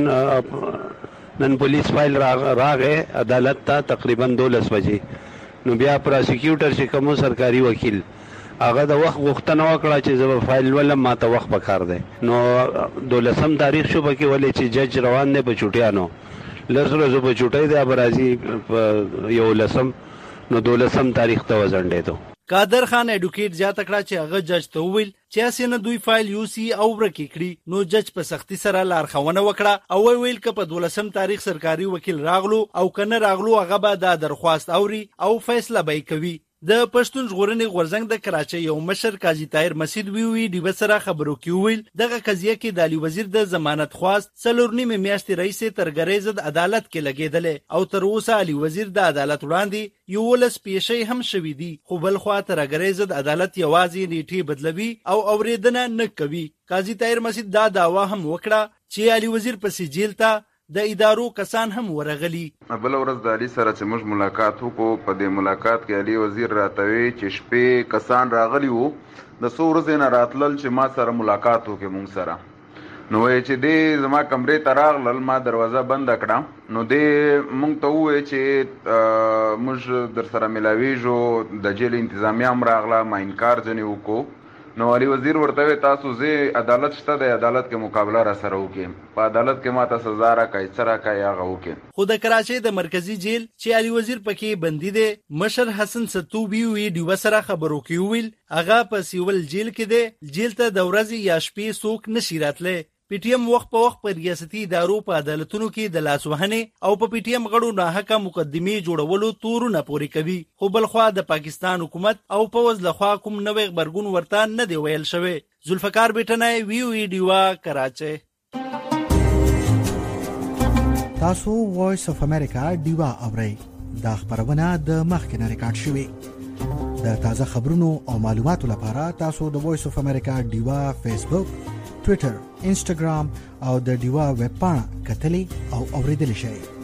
نن پولیس فایل راغې عدالت ته تقریبا دولس بجې. نو بیا پراسیکیوټر چې کوم سرکاري وکیل هغه د وخت غوښتنه وکړه چې زه فایل ولم ماته وخت پکار دی. نو دولسم تاریخ شو پکې ولې چې جج روان دی په چوټیانو لس ورځې په چوټۍ دی برازي یو لسم نو دولسم تاریخ ته وزنډېدو. قادر خان اډوکیټ زیاته کړه چې هغه جج ته وویل چې اسنه دوی فایل یوسی او ورکی کړي. نو جج په سختي سره لارښوونه وکړه او ویل ک په دولسم تاریخ سرکاري وکیل راغلو او کنه راغلو هغه به د درخواست اوري او فیصله به کوي. د پښتون ژغورنې غورځنګ د کراچۍ یو مشر قاضي طاهر مسعود وی وی ډیو سره خبرو کې ویل دغه قضیه کې د علي وزیر د ضمانت خواست څلور نیمه میاشتې رئیس ترګریز د عدالت کې لګیدل او تر اوسه علي وزیر د عدالت وړاندې یو ولس پیښې هم شوې دي خو بل خوا ترګریز د عدالت یوازې نیټه بدلوي او اوریدنه نه کوي. قاضي طاهر مسعود دا داوا هم وکړه چې علي وزیر په سجیل ته د ادارو کسان هم ورغلي. بل ورځ د علي سره چې موږ ملاقات وکړو په دې ملاقات کې علي وزیر راتوي چې شپې کسان راغلي وو د څو ورځې نه راتلل چې ما سره ملاقات وکړي موږ سره. نو چې دې زما کمرې ته راغلل ما دروازه بند کړه نو دې موږ ته وویل چې موږ در سره ملاویږو د جیل انتظامیه هم راغله ما انکار ځنې وکړو. نو علي وزیر ورته تاسو زه عدالت شته د عدالت کې مقابله را سره وکم په عدالت کې ماته سزا را کوي سره کوي هغه وکم. خو د کراچۍ د مرکزی جیل چې علي وزیر پکې بندي دی مشر حسن ستوبي وی ډیو سره خبرو کې ویل هغه په سیول جیل کې دی جیل ته د ورځې یا شپې څوک نشي راتله. پی ټی ایم وخت په وخت په ریاستي ادارو په عدالتونو کې د لاسوهنې او په پی ټی ایم غړو ناحقه مقدمې جوړولو تورونه پورې کوي، خو بل خوا د پاکستان حکومت او پوز لخوا کوم نوې خبرګون ورته نه دی ویل شوی. ذوالفقار بیٹنای، وی او ای ډیوا، کراچۍ. تاسو وایس اف امریکا ډیوا اورئ. دا خبرونه د مخکنه ریکارډ شوې. د تازه خبرونو او معلوماتو لپاره تاسو د وایس اف امریکا ډیوا فیسبوک، ټوئیټر، انسټاګرام او د ډیوا ویب پاڼه کتلی او اوریدلی شئ.